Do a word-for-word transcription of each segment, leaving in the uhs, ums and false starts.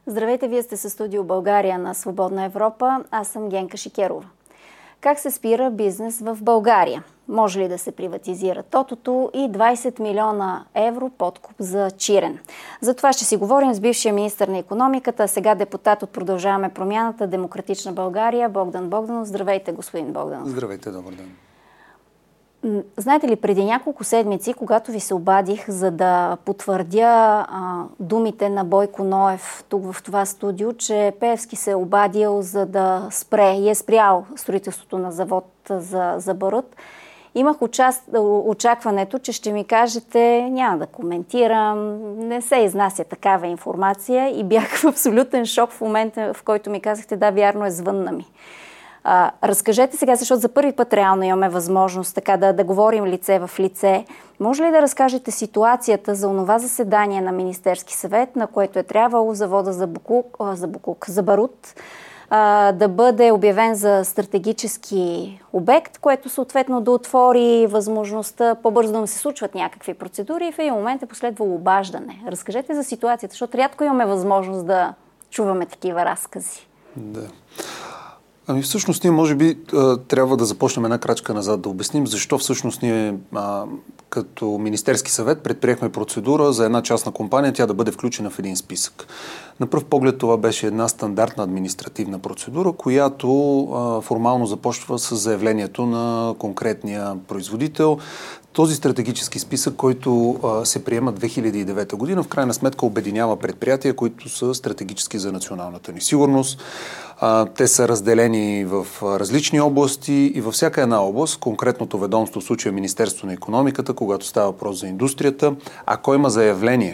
Здравейте, вие сте със студио България на Свободна Европа. Аз съм Генка Шикерова. Как се спира бизнес в България? Може ли да се приватизира тотото и двайсет милиона евро подкуп за Чирен? За това ще си говорим с бившия министър на икономиката, сега депутат от Продължаваме промяната, Демократична България, Богдан Богданов. Здравейте, господин Богданов. Здравейте, добър ден. Знаете ли, преди няколко седмици, когато ви се обадих, за да потвърдя а, думите на Бойко Ноев тук в това студио, че Пеевски се е обадил за да спре и е спрял строителството на завод за, за барут, имах участ... очакването, че ще ми кажете, няма да коментирам, не се изнася такава информация, и бях в абсолютен шок в момента, в който ми казахте, да, вярно е, звънна ми. А, разкажете сега, защото за първи път реално имаме възможност така да, да говорим лице в лице. Може ли да разкажете ситуацията за онова заседание на Министерски съвет, на което е трябвало завода за Букук, за, Букук, за барут а, да бъде обявен за стратегически обект, което съответно да отвори възможността по-бързо да му се случват някакви процедури, и в един момент е последвало обаждане. Разкажете за ситуацията, защото рядко имаме възможност да чуваме такива разкази. Да. Ами всъщност ние може би трябва да започнем една крачка назад, да обясним защо всъщност ние а, като Министерски съвет предприехме процедура за една частна компания, тя да бъде включена в един списък. На пръв поглед това беше една стандартна административна процедура, която а, формално започва с заявлението на конкретния производител. Този стратегически списък, който а, се приема две хиляди и девета година, в крайна сметка обединява предприятия, които са стратегически за националната ни сигурност. А, те са разделени в различни области и във всяка една област, конкретното ведомство, в случая Министерство на икономиката, когато става въпрос за индустрията, ако има заявление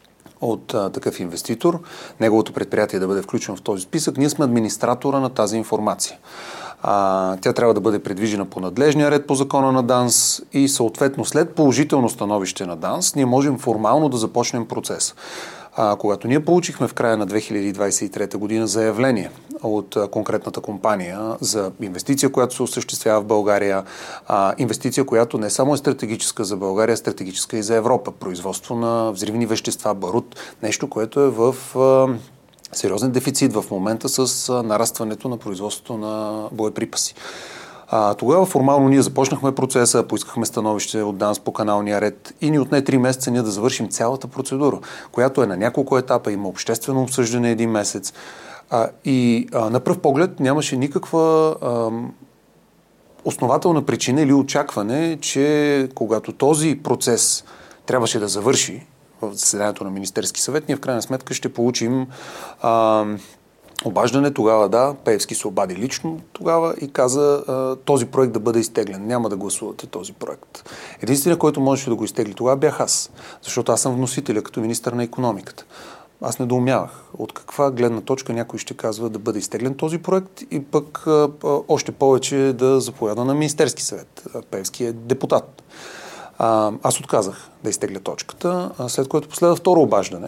от а, такъв инвеститор, неговото предприятие да бъде включено в този списък, ние сме администратора на тази информация. А, тя трябва да бъде предвижена по надлежния ред по закона на ДАНС и съответно след положително становище на ДАНС ние можем формално да започнем процес. А, когато ние получихме в края на две хиляди двайсет и трета година заявление от а, конкретната компания за инвестиция, която се осъществява в България, а, инвестиция, която не само е стратегическа за България, а стратегическа и за Европа. Производство на взривни вещества, барут, нещо, което е в а, сериозен дефицит в момента с а, нарастването на производството на боеприпаси. А, тогава формално ние започнахме процеса, поискахме становище от ДАНС по каналния ред и ни отне три месеца ние да завършим цялата процедура, която е на няколко етапа, има обществено обсъждане един месец. А, и а, на пръв поглед нямаше никаква а, основателна причина или очакване, че когато този процес трябваше да завърши в заседанието на Министерски съвет, ние в крайна сметка ще получим а, обаждане. Тогава да, Пеевски се обади лично тогава и каза а, този проект да бъде изтеглен. Няма да гласувате този проект. Единственият, който можеше да го изтегли тогава, бях аз. Защото аз съм вносителя като министър на икономиката. Аз недоумявах от каква гледна точка някой ще казва да бъде изтеглен този проект и пък а, а, още повече да заповяда на Министерски съвет. Пеевски е депутат. А, аз отказах да изтегля точката, след което последва второ обаждане,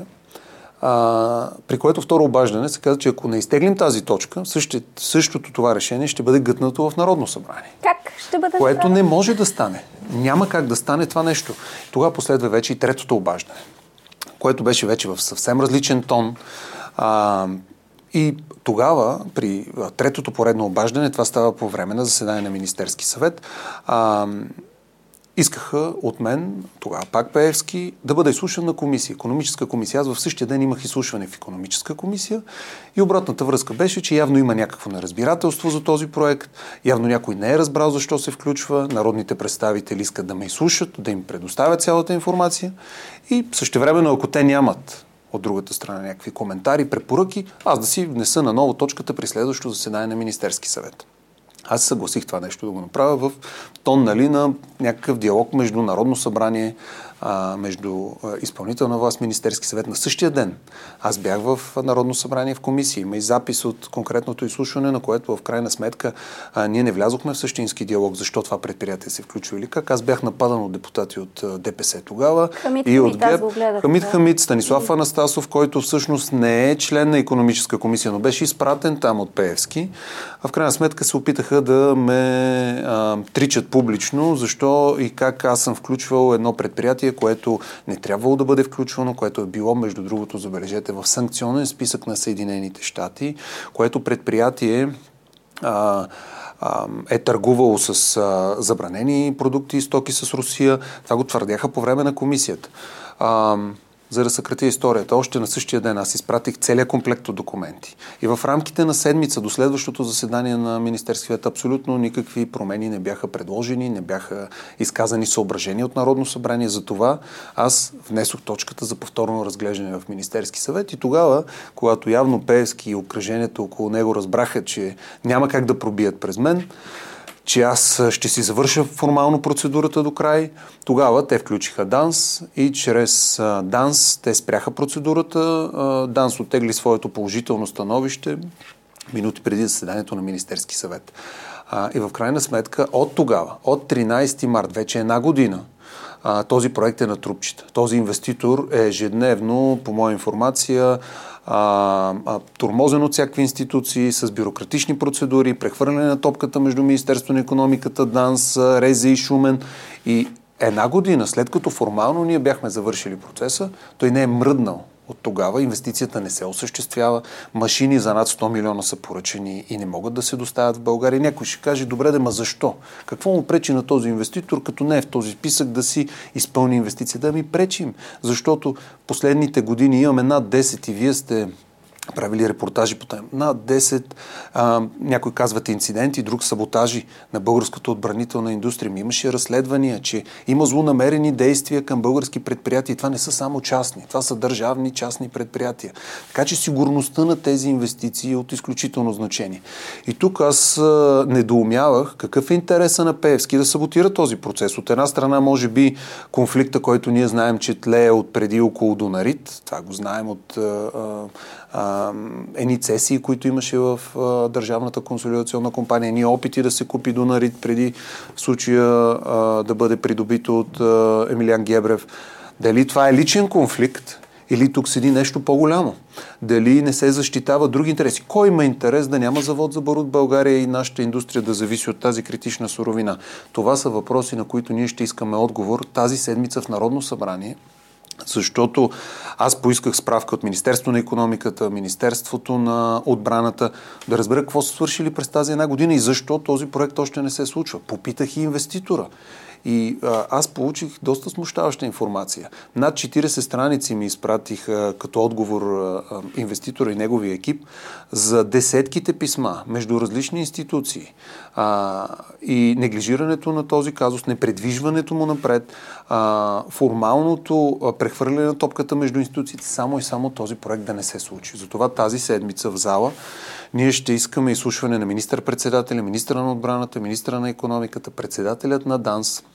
а, при което второ обаждане се каза, че ако не изтеглим тази точка, същото, същото това решение ще бъде гътнато в Народно събрание. Как ще бъде? Което не може да стане. Няма как да стане това нещо. Тогава последва вече и третото обаждане, което беше вече в съвсем различен тон. А, и тогава, при третото поредно обаждане, това става по време на заседание на Министерски съвет, а, искаха от мен, тогава пак Пеевски, да бъда изслушан на комисия, икономическа комисия. Аз в същия ден имах изслушване в икономическа комисия и обратната връзка беше, че явно има някакво неразбирателство за този проект, явно някой не е разбрал защо се включва, народните представители искат да ме изслушат, да им предоставят цялата информация и същевременно, ако те нямат от другата страна някакви коментари, препоръки, аз да си внеса на ново точката при следващото заседание на Министерски съвет. Аз съгласих това нещо да го направя в тон, нали, на някакъв диалог между Народно събрание, а, между а, изпълнителна власт, Министерски съвет на същия ден. Аз бях в Народно събрание в комисия. Има и запис от конкретното изслушване, на което в крайна сметка а, ние не влязохме в същински диалог, защо това предприятие се включва или как. Аз бях нападан от депутати от а, ДПС тогава. Хамид, и Хамид, от ГЕРБ. Хамид Хамид, Станислав и... Анастасов, който всъщност не е член на икономическа комисия, но беше изпратен там от Пеевски. А в крайна сметка се опитаха да ме а, тричат публично, защо и как аз съм включвал едно предприятие, което не трябвало да бъде включвано, което е било, между другото, забележете, в санкционен списък на Съединените щати, което предприятие а, а, е търгувало с а, забранени продукти и стоки с Русия. Това го твърдяха по време на комисията. А, За да съкратя историята, още на същия ден аз изпратих целият комплект от документи. И в рамките на седмица до следващото заседание на Министерския съвет абсолютно никакви промени не бяха предложени, не бяха изказани съображения от Народно събрание. Затова аз внесох точката за повторно разглеждане в Министерски съвет и тогава, когато явно Пеевски и обкръжението около него разбраха, че няма как да пробият през мен, че аз ще си завърша формално процедурата до край. Тогава те включиха ДАНС и чрез ДАНС те спряха процедурата. ДАНС оттегли своето положително становище минути преди заседанието на Министерски съвет. И в крайна сметка от тогава, от тринайсети март, вече една година, този проект е на трупчета. Този инвеститор е ежедневно, по моя информация, А, а, тормозен от всякакви институции, с бюрократични процедури, прехвърляне на топката между Министерство на икономиката, ДАНС, РЕЗИ и Шумен. И една година, след като формално ние бяхме завършили процеса, той не е мръднал. От тогава инвестицията не се осъществява, машини за над сто милиона са поръчени и не могат да се доставят в България. Някой ще каже, добре, да, ма защо? Какво му пречи на този инвеститор, като не е в този списък, да си изпълни инвестиция? Да ми пречим, защото последните години имаме над десет и вие сте правили репортажи по тема. Над десет, а, някой казват инциденти, друг саботажи на българската отбранителна индустрия. Ми имаше разследвания, че има злонамерени действия към български предприятия. Това не са само частни, това са държавни частни предприятия. Така че сигурността на тези инвестиции е от изключително значение. И тук аз а, недоумявах какъв е интереса на Пеевски да саботира този процес. От една страна, може би, конфликта, който ние знаем, че тлее от преди около Донарит. Това го знаем от а, а, едни цесии, които имаше в а, Държавната консолидационна компания, едни опити да се купи Донарит преди случая а, да бъде придобито от а, Емилиан Гебрев. Дали това е личен конфликт или тук седи нещо по-голямо? Дали не се защитава други интереси? Кой има интерес да няма завод за барут в България и нашата индустрия да зависи от тази критична суровина? Това са въпроси, на които ние ще искаме отговор тази седмица в Народно събрание. Защото аз поисках справка от Министерството на икономиката, Министерството на отбраната, да разбера какво са свършили през тази една година и защо този проект още не се случва. Попитах и инвеститора. И а, аз получих доста смущаваща информация. Над четирийсет страници ми изпратих а, като отговор а, инвеститора и неговия екип за десетките писма между различни институции а, и неглижирането на този казус, непредвижването му напред, а, формалното а, прехвърляне на топката между институциите, само и само този проект да не се случи. Затова тази седмица в зала ние ще искаме изслушване на министър-председателя, министъра на отбраната, министъра на икономиката, председателят на ДАНС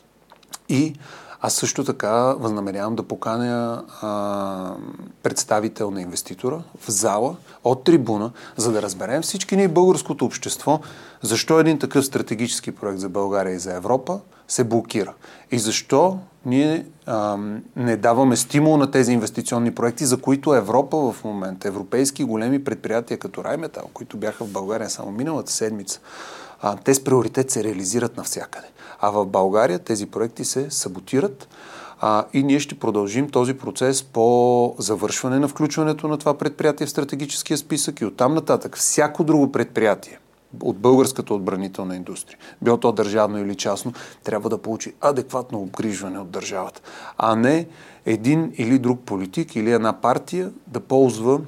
и аз също така възнамерявам да поканя а, представител на инвеститора в зала от трибуна, за да разберем всички ние българското общество, защо един такъв стратегически проект за България и за Европа се блокира. И защо ние а, не даваме стимул на тези инвестиционни проекти, за които Европа в момента, европейски големи предприятия като Райметал, които бяха в България само миналата седмица, а, те с приоритет се реализират навсякъде. А в България тези проекти се саботират а, и ние ще продължим този процес по завършване на включването на това предприятие в стратегическия списък и оттам нататък всяко друго предприятие от българската отбранителна индустрия, било то държавно или частно, трябва да получи адекватно обгрижване от държавата, а не един или друг политик или една партия да ползва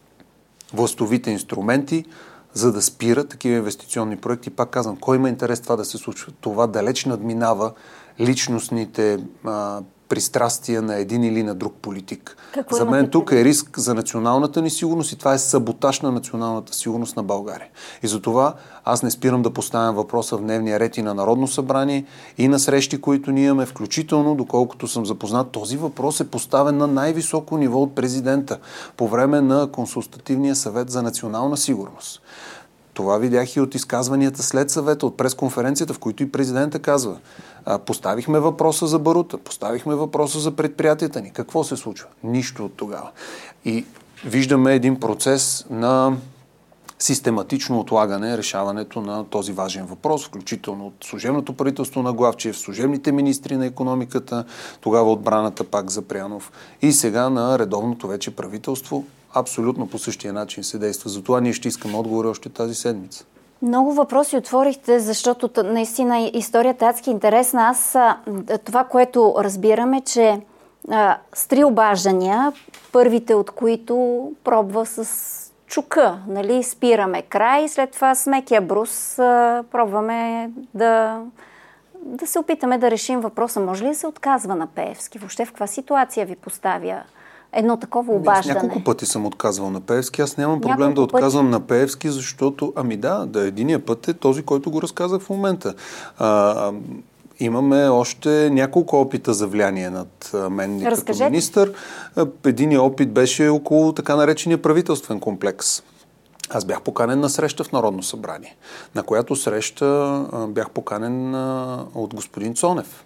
властовите инструменти, за да спира такива инвестиционни проекти. Пак казвам, кой има интерес това да се случва? Това далеч надминава личностните а, пристрастия на един или на друг политик. Какво за мен тук е риск за националната ни сигурност и това е саботаж на националната сигурност на България. И затова аз не спирам да поставям въпроса в дневния ред и на Народно събрание и на срещи, които ние имаме, включително, доколкото съм запознат, този въпрос е поставен на най-високо ниво от президента по време на Консултативния съвет за национална сигурност. Това видях и от изказванията след съвета, от пресконференцията, в които и президента казва. Поставихме въпроса за барута, поставихме въпроса за предприятията ни. Какво се случва? Нищо от тогава. И виждаме един процес на систематично отлагане решаването на този важен въпрос, включително от служебното правителство на Главчев, служебните министри на икономиката, тогава отбраната пак Запрянов и сега на редовното вече правителство. Абсолютно по същия начин се действа. Затова ние ще искаме отговори още тази седмица. Много въпроси отворихте, защото наистина историята е адски интересна. Аз това, което разбираме, че а, с три обаждания, първите от които пробва с чука, нали, спираме край, след това с мекия брус а, пробваме да, да се опитаме да решим въпроса. Може ли да се отказва на Пеевски? Въобще в каква ситуация ви поставя едно такова обаждане? Аз няколко пъти съм отказвал на Пеевски. Аз нямам проблем няколко да отказвам пъти... на Пеевски, защото, ами да, да единия път е този, който го разказах в момента. А, имаме още няколко опита за влияние над мен като министър. Единият опит беше около така наречения правителствен комплекс. Аз бях поканен на среща в Народно събрание, на която среща бях поканен от господин Цонев,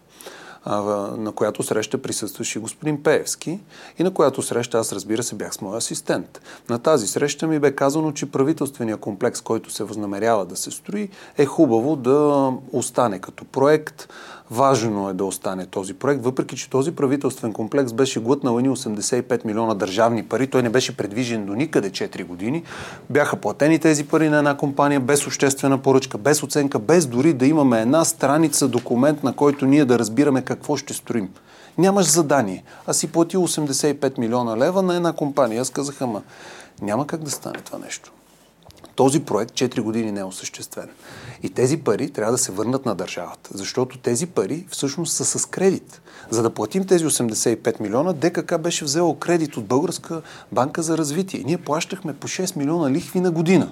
на която среща присъстваше господин Пеевски и на която среща аз, разбира се, бях с моя асистент. На тази среща ми бе казано, че правителственият комплекс, който се възнамерява да се строи, е хубаво да остане като проект. Важно е да остане този проект, въпреки че този правителствен комплекс беше глътнал едни осемдесет и пет милиона държавни пари. Той не беше предвижен до никъде четири години. Бяха платени тези пари на една компания без обществена поръчка, без оценка, без дори да имаме една страница документ, на който ние да разбираме какво ще строим. Нямаш задание. А си платил осемдесет и пет милиона лева на една компания. Аз казах, ама няма как да стане това нещо. Този проект четири години не е осъществен. И тези пари трябва да се върнат на държавата, защото тези пари всъщност са с кредит. За да платим тези осемдесет и пет милиона, ДКК беше взело кредит от Българска банка за развитие. И ние плащахме по шест милиона лихви на година.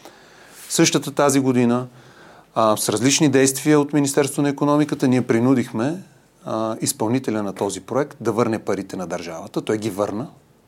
Същата тази година, а, с различни действия от Министерството на икономиката, ние принудихме а, изпълнителя на този проект да върне парите на държавата. Той ги върна.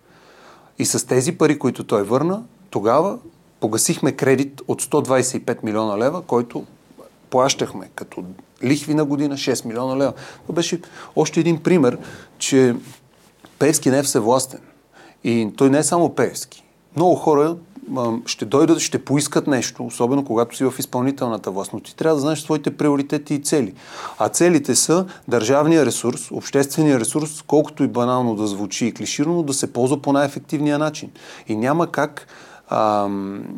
И с тези пари, които той върна, тогава погасихме кредит от сто двадесет и пет милиона лева, който плащахме като лихви на година шест милиона лева. Това беше още един пример, че Пеевски не е всевластен. И той не е само Пеевски. Много хора а, ще дойдат, ще поискат нещо, особено когато си в изпълнителната власт, но ти трябва да знаеш своите приоритети и цели. А целите са държавния ресурс, обществения ресурс, колкото и банално да звучи и клиширано, да се ползва по най-ефективния начин. И няма как А,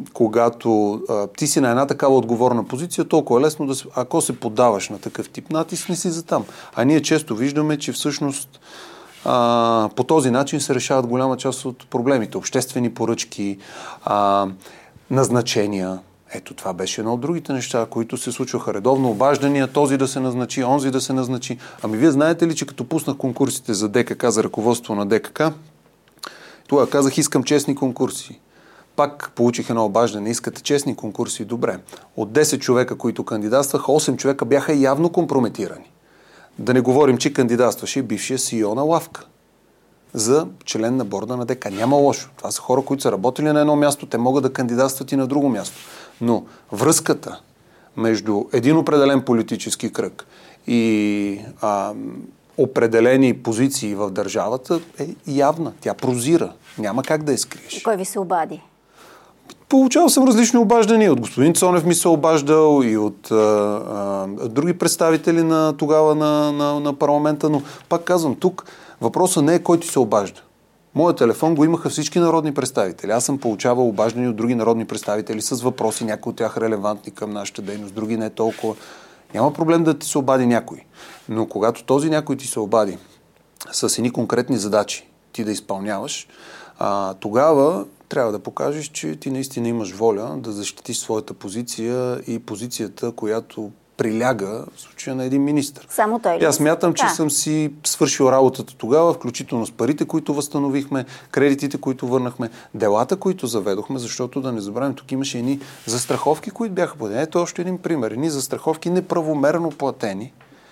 когато а, ти си на една такава отговорна позиция, толкова е лесно да се, ако се поддаваш на такъв тип натиск, не си за там. А ние често виждаме, че всъщност а, по този начин се решават голяма част от проблемите. Обществени поръчки, а, назначения. Ето това беше едно от другите неща, които се случваха редовно. Обаждания, този да се назначи, онзи да се назначи. Ами вие знаете ли, че като пуснах конкурсите за ДКК, за ръководство на ДКК, тогава казах, искам честни конкурси. Пак получих едно обаждане, искате честни конкурси, добре. От десет човека, които кандидатстваха, осем човека бяха явно компрометирани. Да не говорим, че кандидатстваше бившия Си И О на Лавка за член на борда на ДК. Няма лошо. Това са хора, които са работили на едно място, те могат да кандидатстват и на друго място. Но връзката между един определен политически кръг и а, определени позиции в държавата е явна. Тя прозира. Няма как да я скриеш. Кой ви се обади? Получавал съм различни обаждания. От господин Цонев ми се обаждал и от а, а, други представители на тогава на, на, на парламента, но пак казвам, тук въпросът не е кой ти се обажда. Моят телефон го имаха всички народни представители. Аз съм получавал обаждания от други народни представители с въпроси, някои от тях релевантни към нашата дейност, други не толкова. Няма проблем да ти се обади някой. Но когато този някой ти се обади с едни конкретни задачи ти да изпълняваш, а, тогава трябва да покажеш, че ти наистина имаш воля да защитиш своята позиция и позицията, която приляга в случая на един министър. Само той ли? Аз смятам, че да. съм си свършил работата тогава, включително с парите, които възстановихме, кредитите, които върнахме, делата, които заведохме, защото да не забравим, тук имаше едни застраховки, които бяха платени. Ето още един пример. Едни застраховки неправомерно платени,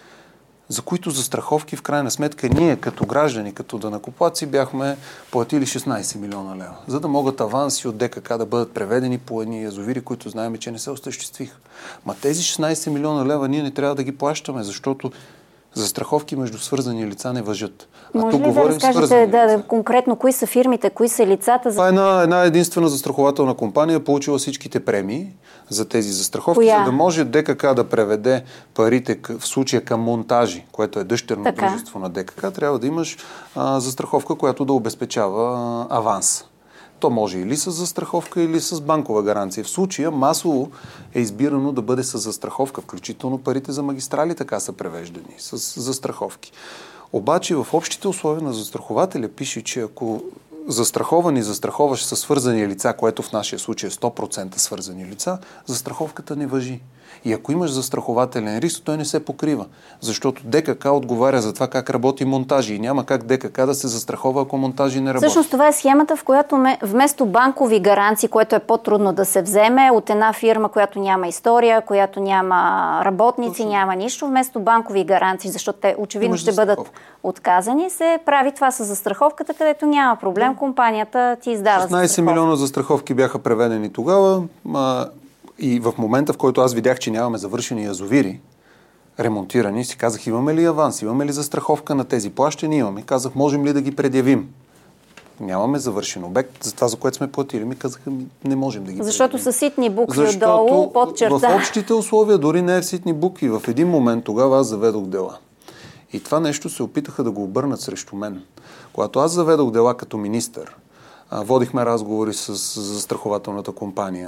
за които застраховки в крайна сметка ние като граждани, като данъкоплатци бяхме платили шестнадесет милиона лева, за да могат аванси от ДКК да бъдат преведени по едни язовири, които знаем, че не се осъществиха. Ма тези шестнадесет милиона лева ние не трябва да ги плащаме, защото Застраховки между свързани лица не важат. А Може тук ли да разкажете да, конкретно кои са фирмите, кои са лицата? Това е една, една единствена застрахователна компания, получила всичките премии за тези застраховки, Коя? за да може ДКК да преведе парите в случая към Монтажи, което е дъщерно така. дружество на ДКК, трябва да имаш а, застраховка, която да обезпечава а, аванс. То може или с застраховка, или с банкова гаранция. В случая масово е избирано да бъде с застраховка, включително парите за магистрали така са превеждани, с застраховки. Обаче в общите условия на застрахователя пише, че ако застрахован и застраховаш със свързани лица, което в нашия случай е сто процента свързани лица, застраховката не важи. И ако имаш застрахователен риск, той не се покрива. Защото ДКК отговаря за това как работи Монтажи и няма как ДКК да се застрахова, ако Монтажи не работи. Всъщност това е схемата, в която вместо банкови гаранции, което е по-трудно да се вземе от една фирма, която няма история, която няма работници, Точно. няма нищо, вместо банкови гаранции, защото те очевидно ще бъдат отказани, се прави това с застраховката, където няма проблем. Да. Компанията ти издава шестнайсет милиона застраховки бяха преведени тогава. Ма... И в момента, в който аз видях, че нямаме завършени язовири, ремонтирани, си казах, имаме ли аванс, имаме ли застраховка на тези плащания, имаме. Казах, можем ли да ги предявим? Нямаме завършен обект, за това, за което сме платили. Ми казаха, не можем да ги Защото предявим. са ситни букви отдолу, под черта. В общите условия дори не е в ситни букви. В един момент тогава аз заведох дела. И това нещо се опитаха да го обърнат срещу мен. Когато аз заведох дела като министър, водихме разговори с застрахователната компания,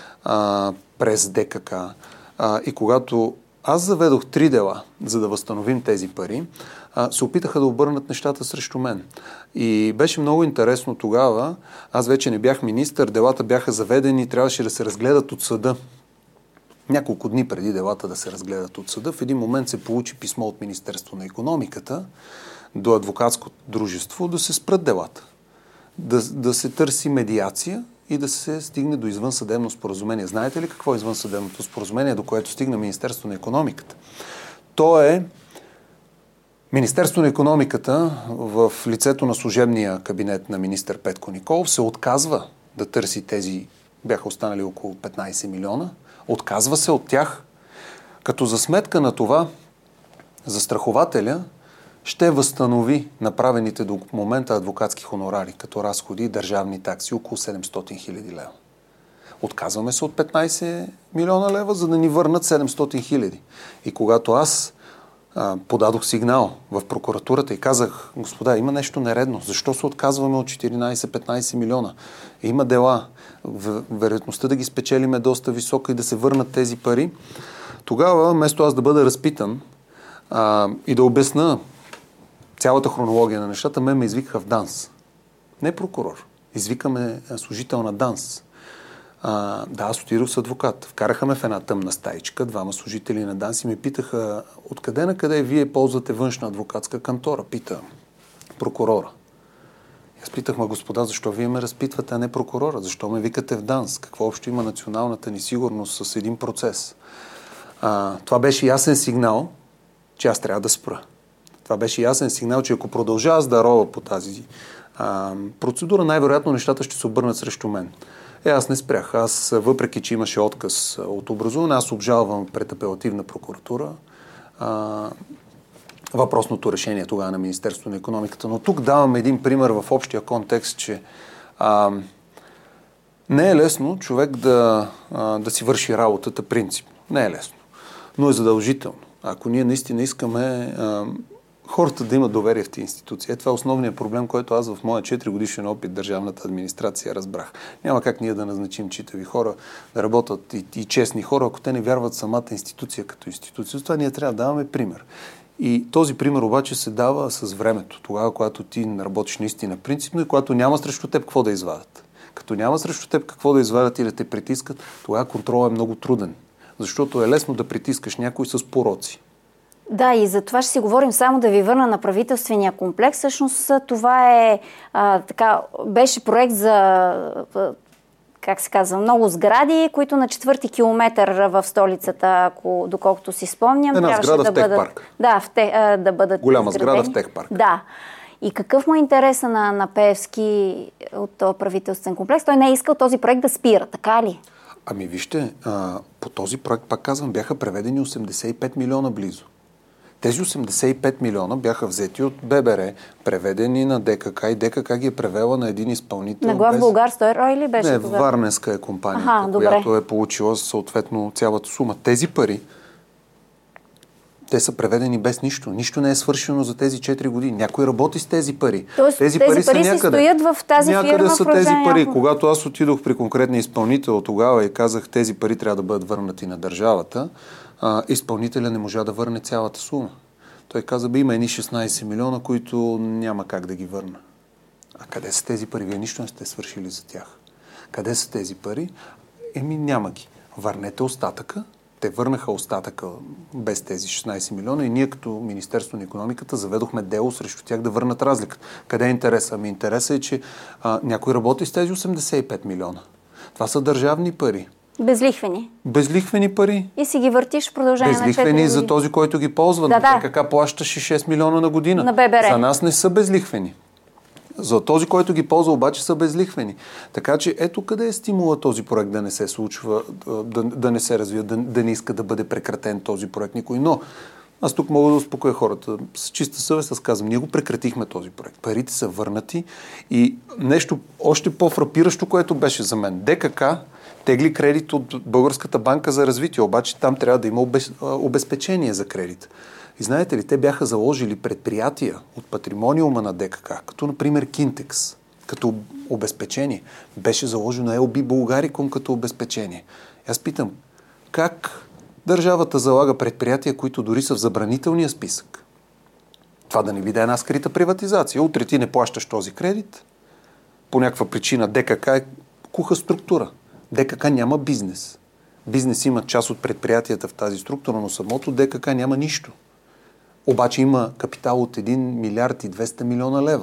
А, през ДКК. А, и когато аз заведох три дела, за да възстановим тези пари, а, се опитаха да обърнат нещата срещу мен. И беше много интересно тогава. Аз вече не бях министър, делата бяха заведени и трябваше да се разгледат от съда. Няколко дни преди делата да се разгледат от съда, в един момент се получи писмо от Министерство на икономиката до адвокатско дружество да се спрат делата. Да, да се търси медиация и да се стигне до извънсъдебно споразумение. Знаете ли какво е извънсъдебното споразумение, до което стигна Министерство на икономиката? То е Министерство на икономиката в лицето на служебния кабинет на министър Петко Николов се отказва да търси тези, бяха останали около петнайсет милиона, отказва се от тях, като за сметка на това застрахователя ще възстанови направените до момента адвокатски хонорари, като разходи и държавни такси, около седемстотин хиляди лева. Отказваме се от петнайсет милиона лева, за да ни върнат седемстотин хиляди. И когато аз а, подадох сигнал в прокуратурата и казах, господа, има нещо нередно, защо се отказваме от четиринайсет-петнайсет милиона? Има дела, вероятността да ги спечелим е доста висока и да се върнат тези пари. Тогава, вместо аз да бъда разпитан а, и да обясна цялата хронология на нещата, ме ме извикаха в ДАНС. Не прокурор. Извикаме служител на ДАНС. А, да, аз отидох с адвокат. Вкараха ме в една тъмна стаичка, двама служители на ДАНС и ме питаха, откъде на къде вие ползвате външна адвокатска кантора? Пита прокурора. Аз питах, ма господа, защо вие ме разпитвате, а не прокурора? Защо ме викате в ДАНС? Какво общо има националната ни сигурност с един процес? А, това беше ясен сигнал, че аз трябва да спра. Това беше ясен сигнал, че ако продължа аз да рова по тази а, процедура, най-вероятно нещата ще се обърнат срещу мен. Е, аз не спрях. Аз, въпреки че имаше отказ от образуване, аз обжалвам пред апелативна прокуратура а, въпросното решение тогава на Министерството на икономиката. Но тук давам един пример в общия контекст, че а, не е лесно човек да, а, да си върши работата принципно. Не е лесно. Но е задължително. Ако ние наистина искаме а, хората да имат доверие в тези институции. Е, това е основният проблем, който аз в моя четири годишен опит държавната администрация разбрах. Няма как ние да назначим читави хора, да работят и, и честни хора, ако те не вярват самата институция като институция. Това ние трябва да даваме пример. И този пример обаче се дава с времето. Тогава, когато ти работиш наистина принципно и когато няма срещу теб какво да извадят. Като няма срещу теб какво да извадят и да те притискат, тогава контролът е много труден. Защото е лесно да притискаш някой с пороци. Да, и за това ще си говорим. Само да ви върна на правителствения комплекс. Всъщност това е а, така, беше проект за, как се казва, много сгради, които на четвърти километър в столицата, ако, доколкото си спомням, една трябваше сграда да в бъдат... Техпарк. Да, в те, а, да бъдат голяма изградени. Сграда в Техпарк. Да. И какъв му е интереса на, на Пеевски от този правителствен комплекс? Той не е искал този проект да спира, така ли? Ами вижте, а, по този проект, пак казвам, бяха преведени осемдесет и пет милиона близо. Тези осемдесет и пет милиона бяха взети от ББР, преведени на ДКК и ДКК ги е превела на един изпълнител. На глав без... Българстрой ли беше? Не, тогава? Варненска е компанията, Аха, която е получила съответно цялата сума. Тези пари, те са преведени без нищо. Нищо не е свършено за тези четири години. Някой работи с тези пари. Тоест, тези, тези пари, пари са някъде. Си стоят в тази някъде фирма. Някъде са тези пари. Някакво... Когато аз отидох при конкретния изпълнител тогава и казах, тези пари трябва да бъдат върнати на държавата, а, изпълнителя не можа да върне цялата сума. Той каза, бе, има едни шестнайсет милиона, които няма как да ги върна. А къде са тези пари? Вие нищо не сте свършили за тях. Къде са тези пари? Еми, няма ги. Върнете остатъка. Те върнаха остатъка без тези шестнайсет милиона и ние като Министерство на икономиката заведохме дело срещу тях да върнат разликата. Къде е интереса? Ами интересът е, че а, някой работи с тези осемдесет и пет милиона. Това са държавни пари. Безлихвени. Безлихвени пари. И си ги въртиш в продължение на четири години. Безлихвени за този, който ги ползва. Да, да. ДКК плащаше шест милиона на година. На ББР. За нас не са безлихвени. За този, който ги ползва, обаче са безлихвени. Така че ето къде е стимула този проект да не се случва, да, да не се развива, да, да не иска да бъде прекратен този проект никой. Но аз тук мога да успокоя хората. С чиста съвест аз казвам, ние го прекратихме този проект. Парите са върнати и нещо още по-фрапиращо, което беше за мен. ДКК тегли кредит от Българската банка за развитие, обаче там трябва да има обезпечение за кредит. И знаете ли, те бяха заложили предприятия от патримониума на ДКК, като например Кинтекс, като обезпечение. Беше заложено Ел Би Булгарикум като обезпечение. Аз питам, как държавата залага предприятия, които дори са в забранителния списък? Това да не биде една скрита приватизация. Утре ти не плащаш този кредит. По някаква причина ДКК е куха структура. ДКК няма бизнес. Бизнес има част от предприятията в тази структура, но самото ДКК няма нищо. Обаче има капитал от един милиард и двеста милиона лева.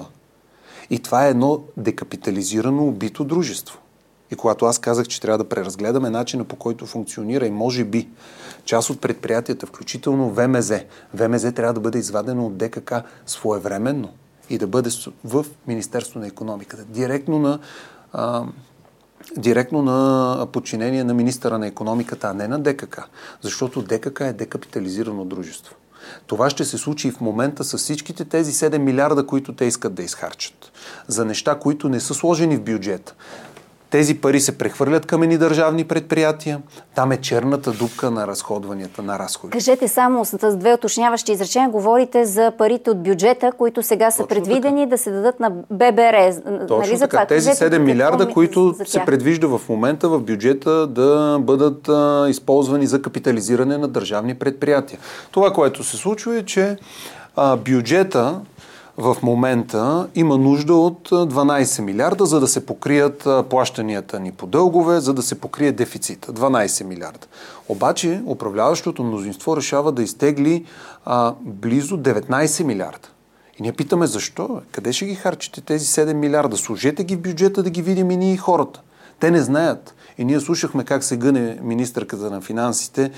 И това е едно декапитализирано, убито дружество. И когато аз казах, че трябва да преразгледаме начина, по който функционира и може би част от предприятията, включително ВМЗ, ВМЗ трябва да бъде извадено от ДКК своевременно и да бъде в Министерство на икономиката. Директно на, а, директно на подчинение на министъра на икономиката, а не на ДКК. Защото ДКК е декапитализирано дружество. Това ще се случи и в момента с всичките тези седем милиарда, които те искат да изхарчат. За неща, които не са сложени в бюджета. Тези пари се прехвърлят към едни държавни предприятия. Там е черната дупка на разходванията, на разходи. Кажете само с две уточняващи изречения. Говорите за парите от бюджета, които сега са Точно предвидени така. Да се дадат на ББР. Точно нали, за така. Това? Тези седем милиарда, които се предвижда в момента в бюджета да бъдат а, използвани за капитализиране на държавни предприятия. Това, което се случва е, че а, бюджета в момента има нужда от дванайсет милиарда, за да се покрият плащанията ни по дългове, за да се покрие дефицита. дванайсет милиарда. Обаче управляващото мнозинство решава да изтегли а, близо деветнайсет милиарда. И ние питаме защо? Къде ще ги харчите тези седем милиарда? Служете ги в бюджета да ги видим и ние и хората. Те не знаят. И ние слушахме как се гъне министърката на финансите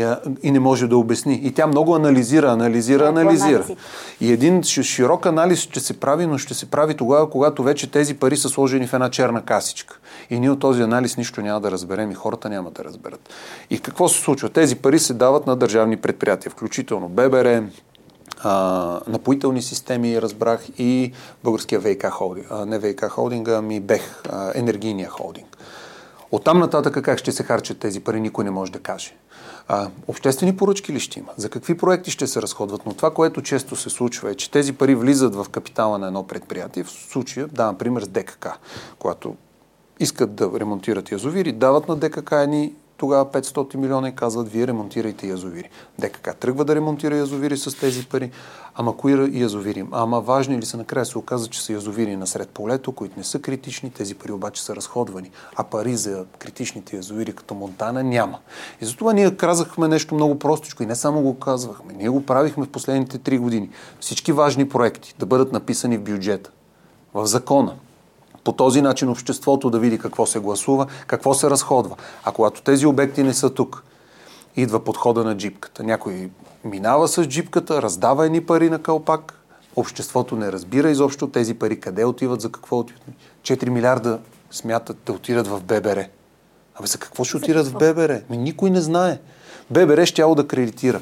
и не може да обясни. И тя много анализира, анализира, анализира. И един широк анализ ще се прави, но ще се прави тогава, когато вече тези пари са сложени в една черна касичка. И ние от този анализ нищо няма да разберем и хората няма да разберат. И какво се случва? Тези пари се дават на държавни предприятия, включително ББР, Uh, напоителни системи, разбрах, и българския ВиК холдинг. Uh, не ВиК холдинга, ами БЕХ, uh, енергийния холдинг. Оттам нататък как ще се харчат тези пари, никой не може да каже. Uh, обществени поръчки ли ще има? За какви проекти ще се разходват? Но това, което често се случва е, че тези пари влизат в капитала на едно предприятие. В случая, давам пример с ДКК, когато искат да ремонтират язовири, дават на ДКК едни тогава петстотин милиона и казват, вие ремонтирайте язовири. ДКК тръгва да ремонтира язовири с тези пари, ама кои язовири? Ама важни ли са? Накрая се оказа, че са язовири насред полето, които не са критични, тези пари обаче са разходвани. А пари за критичните язовири като Монтана няма. И затова ние казахме нещо много простичко и не само го казвахме. Ние го правихме в последните три години. Всички важни проекти да бъдат написани в бюджета, в закона. По този начин обществото да види какво се гласува, какво се разходва. А когато тези обекти не са тук, идва подхода на джипката. Някой минава с джипката, раздава едни пари на калпак, обществото не разбира изобщо тези пари къде отиват, за какво отиват. четири милиарда смятат да отидат в ББР. Абе за какво ще отидат в ББР? Ми никой не знае. ББР щяло да кредитира.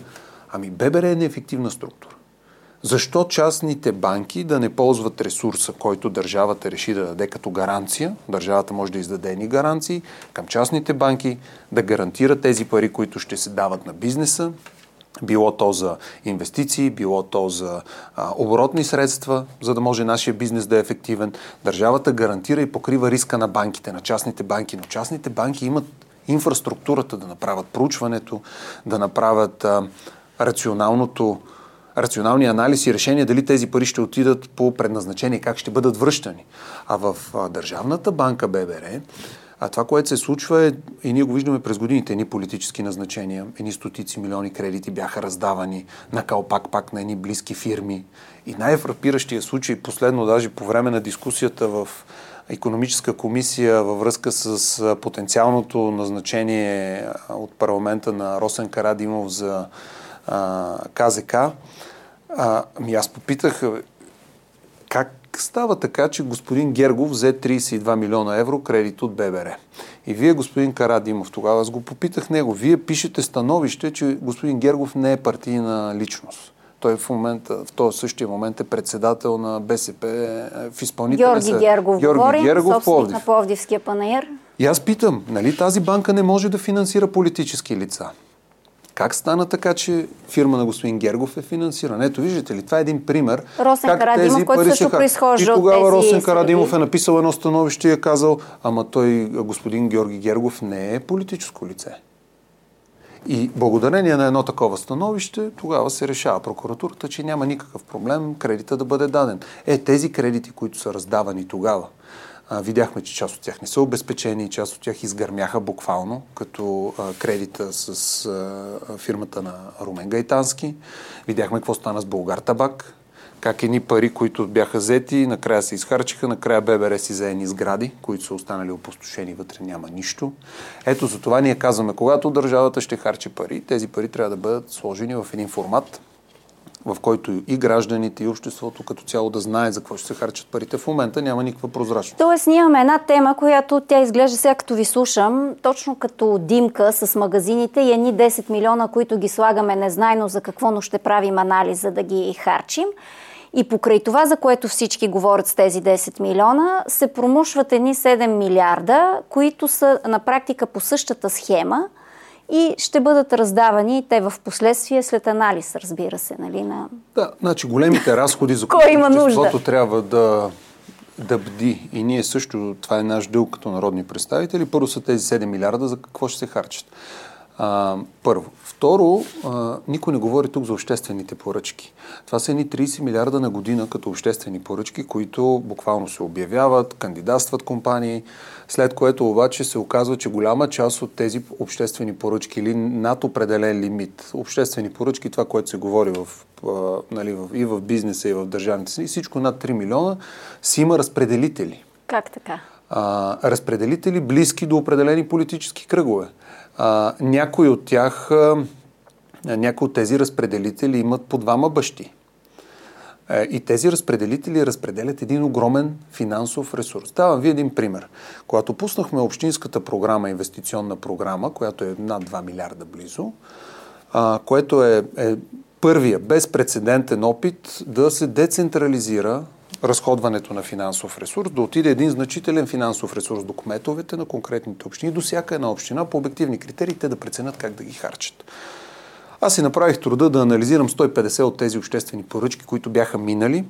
Ами Б Б Р е неефективна структура. Защо частните банки да не ползват ресурса, който държавата реши да даде като гаранция? Държавата може да издаде ни гаранции към частните банки, да гарантира тези пари, които ще се дават на бизнеса, било то за инвестиции, било то за а, оборотни средства, за да може нашия бизнес да е ефективен. Държавата гарантира и покрива риска на банките, на частните банки, но частните банки имат инфраструктурата да направят проучването, да направят а, рационалното рационални анализ и решения дали тези пари ще отидат по предназначение и как ще бъдат връщани. А в а, Държавната банка Б Б Р, а това, което се случва е, и ние го виждаме през годините, едни политически назначения, едни стотици милиони кредити бяха раздавани на калпак пак на едни близки фирми. И най-фрапиращия случай, последно даже по време на дискусията в Икономическа комисия във връзка с потенциалното назначение от парламента на Росен Карадимов за а, К З К, а, ми аз попитах как става така, че господин Гергов взе трийсет и два милиона евро кредит от Б Б Р. И вие, господин Карадимов, тогава аз го попитах него, вие пишете становище, че господин Гергов не е партийна личност. Той в момента, в този същия момент е председател на Б С П в изпълнителния Георги Гергов, Георги говорим, Гергов, собственик Пловдив. на Пловдивския панаир. И аз питам, нали тази банка не може да финансира политически лица? Как стана така, че фирма на господин Гергов е финансирана? Ето, виждате ли, това е един пример. Росен Карадимов, който също произхожда от тези И тогава Росен Карадимов среди. е написал едно становище и е казал, ама той, господин Георги Гергов, не е политическо лице. И благодарение на едно такова становище, тогава се решава прокуратурата, че няма никакъв проблем кредита да бъде даден. Е, тези кредити, които са раздавани тогава, а, видяхме, че част от тях не са обезпечени, част от тях изгърмяха буквално, като а, кредита с а, фирмата на Румен Гайтански. Видяхме какво стана с Булгартабак, как едни пари, които бяха взети, накрая се изхарчиха, накрая Б Б Р си взе едни сгради, които са останали опустошени, вътре няма нищо. Ето за това ние казваме, когато държавата ще харчи пари, тези пари трябва да бъдат сложени в един формат, в който и гражданите, и обществото като цяло да знаят за какво ще се харчат парите. В момента няма никаква прозрачност. Тоест, ние имаме една тема, която тя изглежда сега, като ви слушам, точно като димка с магазините и едни десет милиона, които ги слагаме незнайно за какво, но ще правим анализ, за да ги харчим. И покрай това, за което всички говорят с тези десет милиона, се промушват едни седем милиарда, които са на практика по същата схема и ще бъдат раздавани те в последствие след анализ, разбира се, нали? На... Да, значи големите разходи, за които обществото трябва да, да бди. И ние също, това е наш дълг като народни представители. Първо са тези седем милиарда, за какво ще се харчат. А, първо. Второ, а, никой не говори тук за обществените поръчки. Това са едни трийсет милиарда на година като обществени поръчки, които буквално се обявяват, кандидатстват компании, след което обаче се оказва, че голяма част от тези обществени поръчки или над определен лимит, обществени поръчки, това, което се говори в, а, нали, в, и в бизнеса, и в държавните си, всичко над три милиона, си има разпределители. Как така? А, разпределители близки до определени политически кръгове. А, някои от тях, а, някои от тези разпределители имат по двама бащи. А, и тези разпределители разпределят един огромен финансов ресурс. Давам ви един пример. Когато пуснахме общинската програма, инвестиционна програма, която е над два милиарда близо, а, което е, е първия безпрецедентен опит да се децентрализира разходването на финансов ресурс, да отиде един значителен финансов ресурс до кметовете на конкретните общини, до всяка една община по обективни критерии, те да преценят как да ги харчат. Аз си направих труда да анализирам сто и петдесет от тези обществени поръчки, които бяха минали,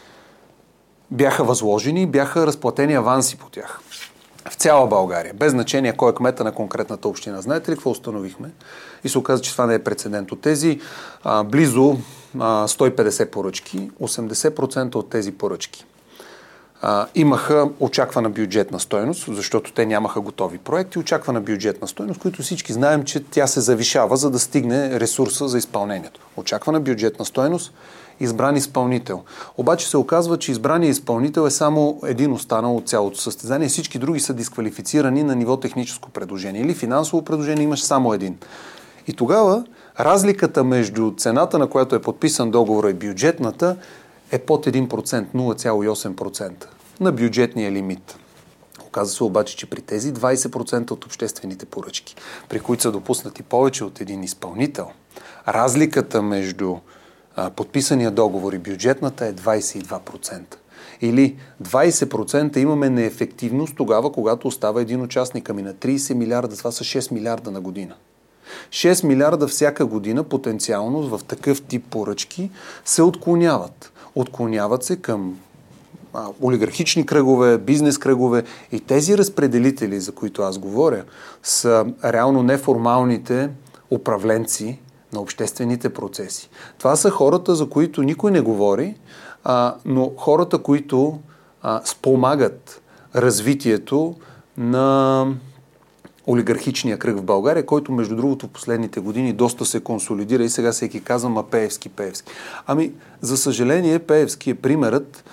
бяха възложени, бяха разплатени аванси по тях. В цяла България, без значение кой е кмета на конкретната община. Знаете ли какво установихме? И се оказа, че това не е прецедент. От тези а, близо а, сто и петдесет поръчки, осемдесет процента от тези поръчки а, имаха очаквана бюджетна стойност, защото те нямаха готови проекти, очаквана бюджетна стойност, които всички знаем, че тя се завишава, за да стигне ресурса за изпълнението. Очаквана бюджетна стойност, избран изпълнител. Обаче се оказва, че избраният изпълнител е само един останал от цялото състезание. Всички други са дисквалифицирани на ниво техническо предложение или финансово предложение, имаш само един. И тогава разликата между цената, на която е подписан договора, и бюджетната е под един процент, нула цяло и осем процента на бюджетния лимит. Оказва се обаче, че при тези двайсет процента от обществените поръчки, при които са допуснати повече от един изпълнител, разликата между а, подписания договор и бюджетната е двайсет и два процента. Или двайсет процента имаме неефективност тогава, когато остава един участник. Ами на трийсет милиарда, това са шест милиарда на година. шест милиарда всяка година потенциално в такъв тип поръчки се отклоняват. Отклоняват се към а, олигархични кръгове, бизнес кръгове и тези разпределители, за които аз говоря, са реално неформалните управленци на обществените процеси. Това са хората, за които никой не говори, а, но хората, които а, спомагат развитието на олигархичния кръг в България, който между другото в последните години доста се консолидира и сега всеки казва, ма Пеевски, Пеевски. Ами, за съжаление, Пеевски е примерът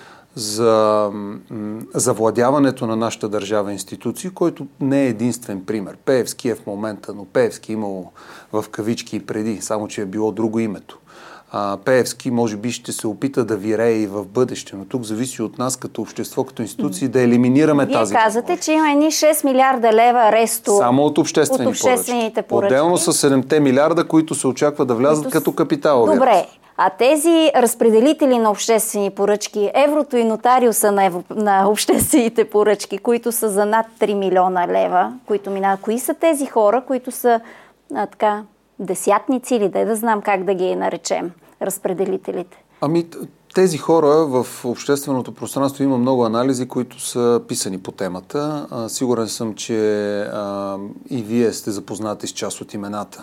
за завладяването на нашата държава институции, който не е единствен пример. Пеевски е в момента, но Пеевски е имало в кавички и преди, само че е било друго името. А, Пеевски може би ще се опита да вирее и в бъдеще, но тук зависи от нас като общество, като институции да елиминираме Вие тази... Вие казвате, че има едни шест милиарда лева аресто само от, обществени от обществените поръчки. Отделно са седем милиарда, които се очаква да влязат които... като капитал. Добре, а тези разпределители на обществени поръчки, еврото и нотариуса на, евро... на обществените поръчки, които са за над три милиона лева, които минават, кои са тези хора, които са а, така... десятници или да, да знам как да ги наречем, разпределителите? Ами тези хора в общественото пространство има много анализи, които са писани по темата. А, сигурен съм, че а, и вие сте запознати с част от имената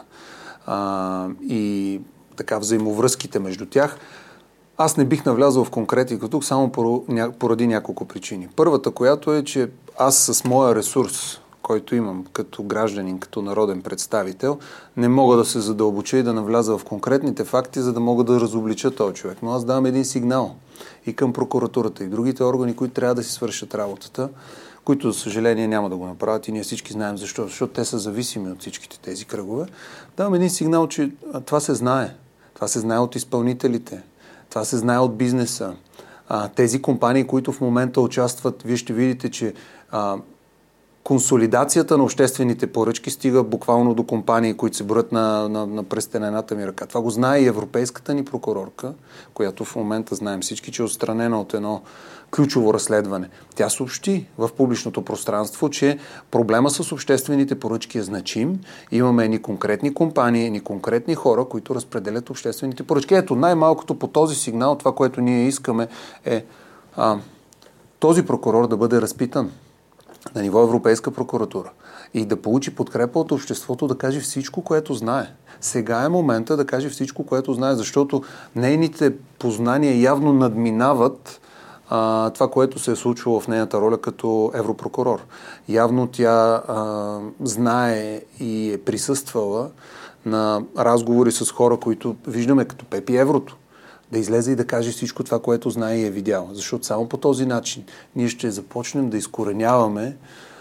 а, и така взаимовръзките между тях. Аз не бих навлязал в конкретика тук само поради няколко причини. Първата, която е, че аз с моя ресурс, който имам като гражданин, като народен представител, не мога да се задълбоча и да навляза в конкретните факти, за да мога да разоблича този човек. Но аз давам един сигнал и към прокуратурата и другите органи, които трябва да си свършат работата, които, за съжаление, няма да го направят и ние всички знаем защо, защото те са зависими от всичките тези кръгове. Давам един сигнал, че това се знае. Това се знае от изпълнителите. Това се знае от бизнеса. А, тези компании, които в момента участват, вие ще видите, че а, консолидацията на обществените поръчки стига буквално до компании, които се броят на, на, на пръстите на едната ми ръка. Това го знае и европейската ни прокурорка, която в момента знаем всички, че е отстранена от едно ключово разследване. Тя съобщи в публичното пространство, че проблема с обществените поръчки е значим. Имаме едни конкретни компании, едни конкретни хора, които разпределят обществените поръчки. Ето, най-малкото по този сигнал, това, което ние искаме е а, този прокурор да бъде разпитан на ниво Европейска прокуратура и да получи подкрепа от обществото да каже всичко, което знае. Сега е момента да каже всичко, което знае, защото нейните познания явно надминават а, това, което се е случвало в нейната роля като европрокурор. Явно тя а, знае и е присъствала на разговори с хора, които виждаме като Пепи Еврото. Да излезе и да каже всичко това, което знае и е видял. Защото само по този начин ние ще започнем да изкореняваме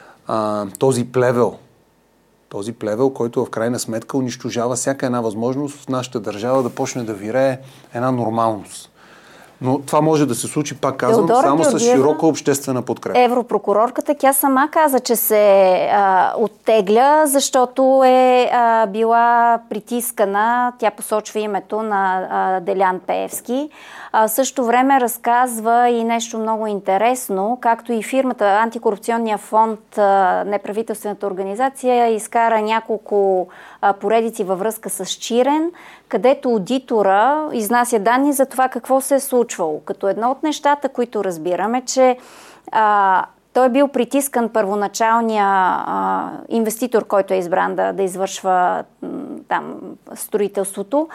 а, този плевел. Този плевел, който в крайна сметка унищожава всяка една възможност в нашата държава да почне да вирее една нормалност. Но това може да се случи, пак казвам, Теодора само Георгиева, с широка обществена подкрепа. Европрокурорката, тя сама каза, че се а, оттегля, защото е а, била притискана. Тя посочва името на а, Делян Пеевски. А, в същото време разказва и нещо много интересно, както и фирмата, антикорупционния фонд, а, неправителствената организация, изкара няколко а, поредици във връзка с Чирен, където аудитора изнася данни за това какво се е случвало. Като едно от нещата, които разбираме, че а, той е бил притискан първоначалния а, инвеститор, който е избран да, да извършва м, там строителството,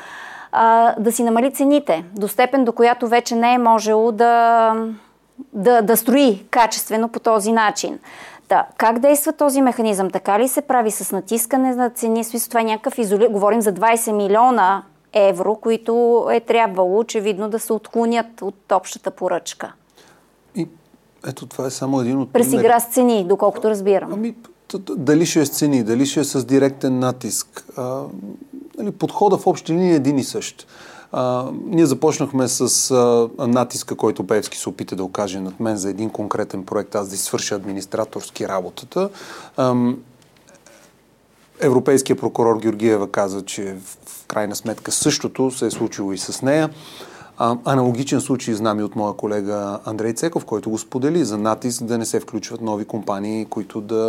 а, да си намали цените до степен, до която вече не е можело да, да, да строи качествено по този начин. Да, как действа този механизъм? Така ли се прави с натискане на цени? Смисъл, това е някакъв изоли... Говорим за двайсет милиона евро, които е трябвало очевидно да се отклонят от общата поръчка. И ето това е само един от... През игра с цени, доколкото разбирам. Ами, дали ще е с цени, дали ще е с директен натиск. А, нали, подхода в общи линии е един и същ. А, ние започнахме с а, натиска, който Пеевски се опита да окаже над мен за един конкретен проект, аз да си свърша администраторски работата. А, Европейският прокурор Георгиева каза, че в крайна сметка същото се е случило и с нея. А, аналогичен случай знам и от моя колега Андрей Цеков, който го сподели за натиск да не се включват нови компании, които да,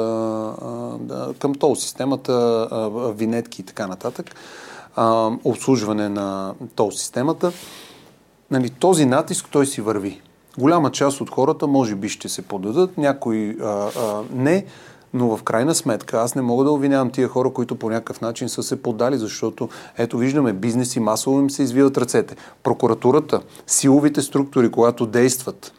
да към тол системата, винетки и така нататък, а, обслужване на тол системата. Нали, този натиск той си върви. Голяма част от хората може би ще се подадат, някои а, а, не, но в крайна сметка аз не мога да обвинявам тия хора, които по някакъв начин са се поддали, защото ето виждаме, бизнеси масово им се извиват ръцете. Прокуратурата, силовите структури, когато действат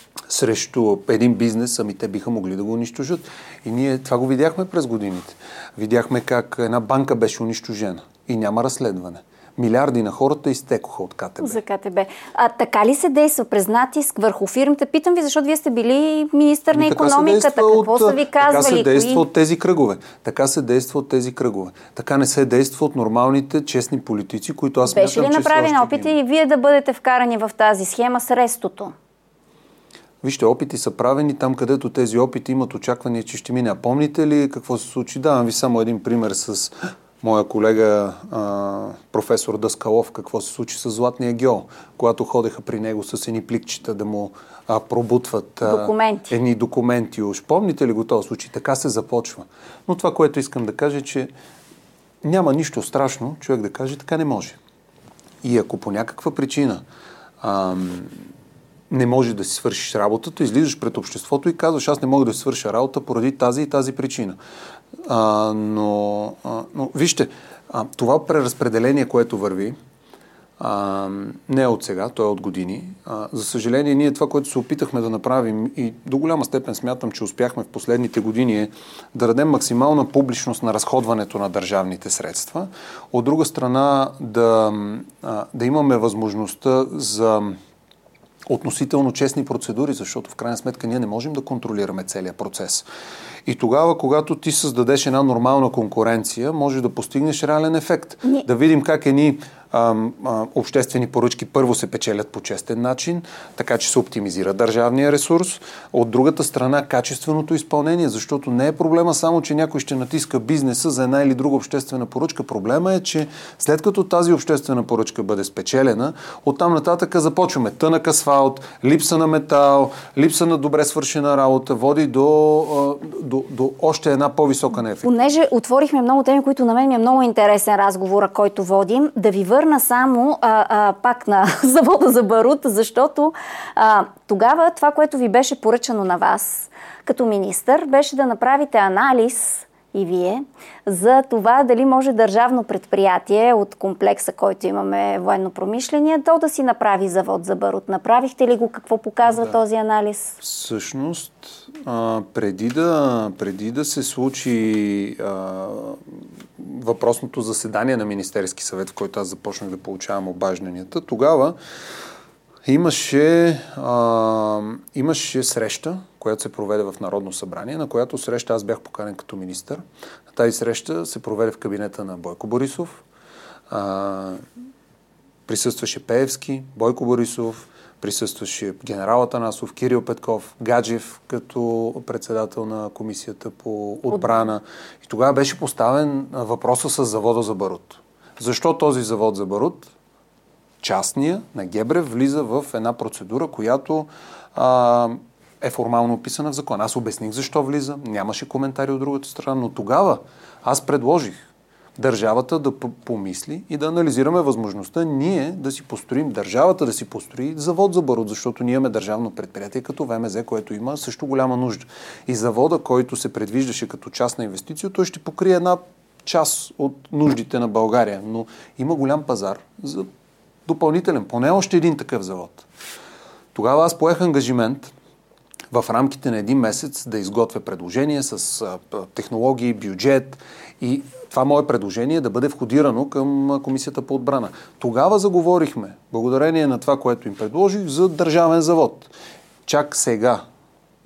срещу един бизнес, ами те биха могли да го унищожат. И ние това го видяхме през годините. Видяхме как една банка беше унищожена и няма разследване. Милиарди на хората изтекоха от КТБ. За КТБ. А така ли се действа през натиск върху фирмите? Питам ви, защото вие сте били министър на икономиката. Какво от, са ви казвали? Така се действа кои... от тези кръгове. Така се действа от тези кръгове. Така не се действа от нормалните, честни политици, които аз смятам, че беше ли направен опити и вие да бъдете вкарани в тази схема с рестото? Вижте, опити са правени там, където тези опити имат очаквания, че ще мине. А помните ли какво се случи? Давам ви само един пример с моя колега а, професор Даскалов, какво се случи с Златния геол, когато ходеха при него с едни пликчета да му а, пробутват а, документи. едни документи. Уж помните ли го този случай? Така се започва. Но това, което искам да кажа, че няма нищо страшно човек да каже, така не може. И ако по някаква причина а, не може да си свършиш работата, излизаш пред обществото и казваш, аз не мога да си свърша работа поради тази и тази причина. А, но, а, но вижте, а, това преразпределение, което върви, а, не е от сега, то е от години. А, за съжаление, ние това, което се опитахме да направим и до голяма степен смятам, че успяхме в последните години е да дадем максимална публичност на разходването на държавните средства. От друга страна, да, а, да имаме възможността за относително честни процедури, защото в крайна сметка ние не можем да контролираме целият процес. И тогава, когато ти създадеш една нормална конкуренция, може да постигнеш реален ефект. Не. Да видим как едни а, а, обществени поръчки първо се печелят по честен начин, така че се оптимизира държавния ресурс. От другата страна, качественото изпълнение, защото не е проблема само, че някой ще натиска бизнеса за една или друга обществена поръчка. Проблема е, че след като тази обществена поръчка бъде спечелена, оттам нататък започваме тънък асфалт, липса на метал, липса на добре свършена работа, води до, до, до още една по-висока неефективност. Понеже отворихме много теми, които на мен ми е много интересен разговора, който водим, да ви върна само а, а, пак на завода за барут, защото а, тогава това, което ви беше поръчано на вас като министър, беше да направите анализ и вие за това дали може държавно предприятие от комплекса, който имаме военно-промишления, то да си направи завод за барут. Направихте ли го? Какво показва да. този анализ? Всъщност, а, преди, да, преди да се случи а, въпросното заседание на Министерски съвет, в който аз започнах да получавам обажданията, тогава имаше, а, имаше среща, която се проведе в Народно събрание, на която среща аз бях поканен като министър. На тази среща се проведе в кабинета на Бойко Борисов. А, присъстваше Пеевски, Бойко Борисов, присъстваше генерал Атанасов, Кирил Петков, Гаджев като председател на комисията по отбрана. И тогава беше поставен въпроса с завода за барут. Защо този завод за барут? Частния на Гебрев влиза в една процедура, която а, е формално описана в закон. Аз обясних защо влиза, нямаше коментари от другата страна, но тогава аз предложих държавата да помисли и да анализираме възможността ние да си построим, държавата да си построи завод за барут, защото ние имаме държавно предприятие като ВМЗ, което има също голяма нужда. И завода, който се предвиждаше като частна инвестиция, той ще покрие една част от нуждите на България, но има голям пазар за допълнителен, поне още един такъв завод. Тогава аз поех ангажимент в рамките на един месец да изготвя предложение с а, технологии, бюджет и това мое предложение да бъде входирано към Комисията по отбрана. Тогава заговорихме, благодарение на това, което им предложих, за държавен завод. Чак сега,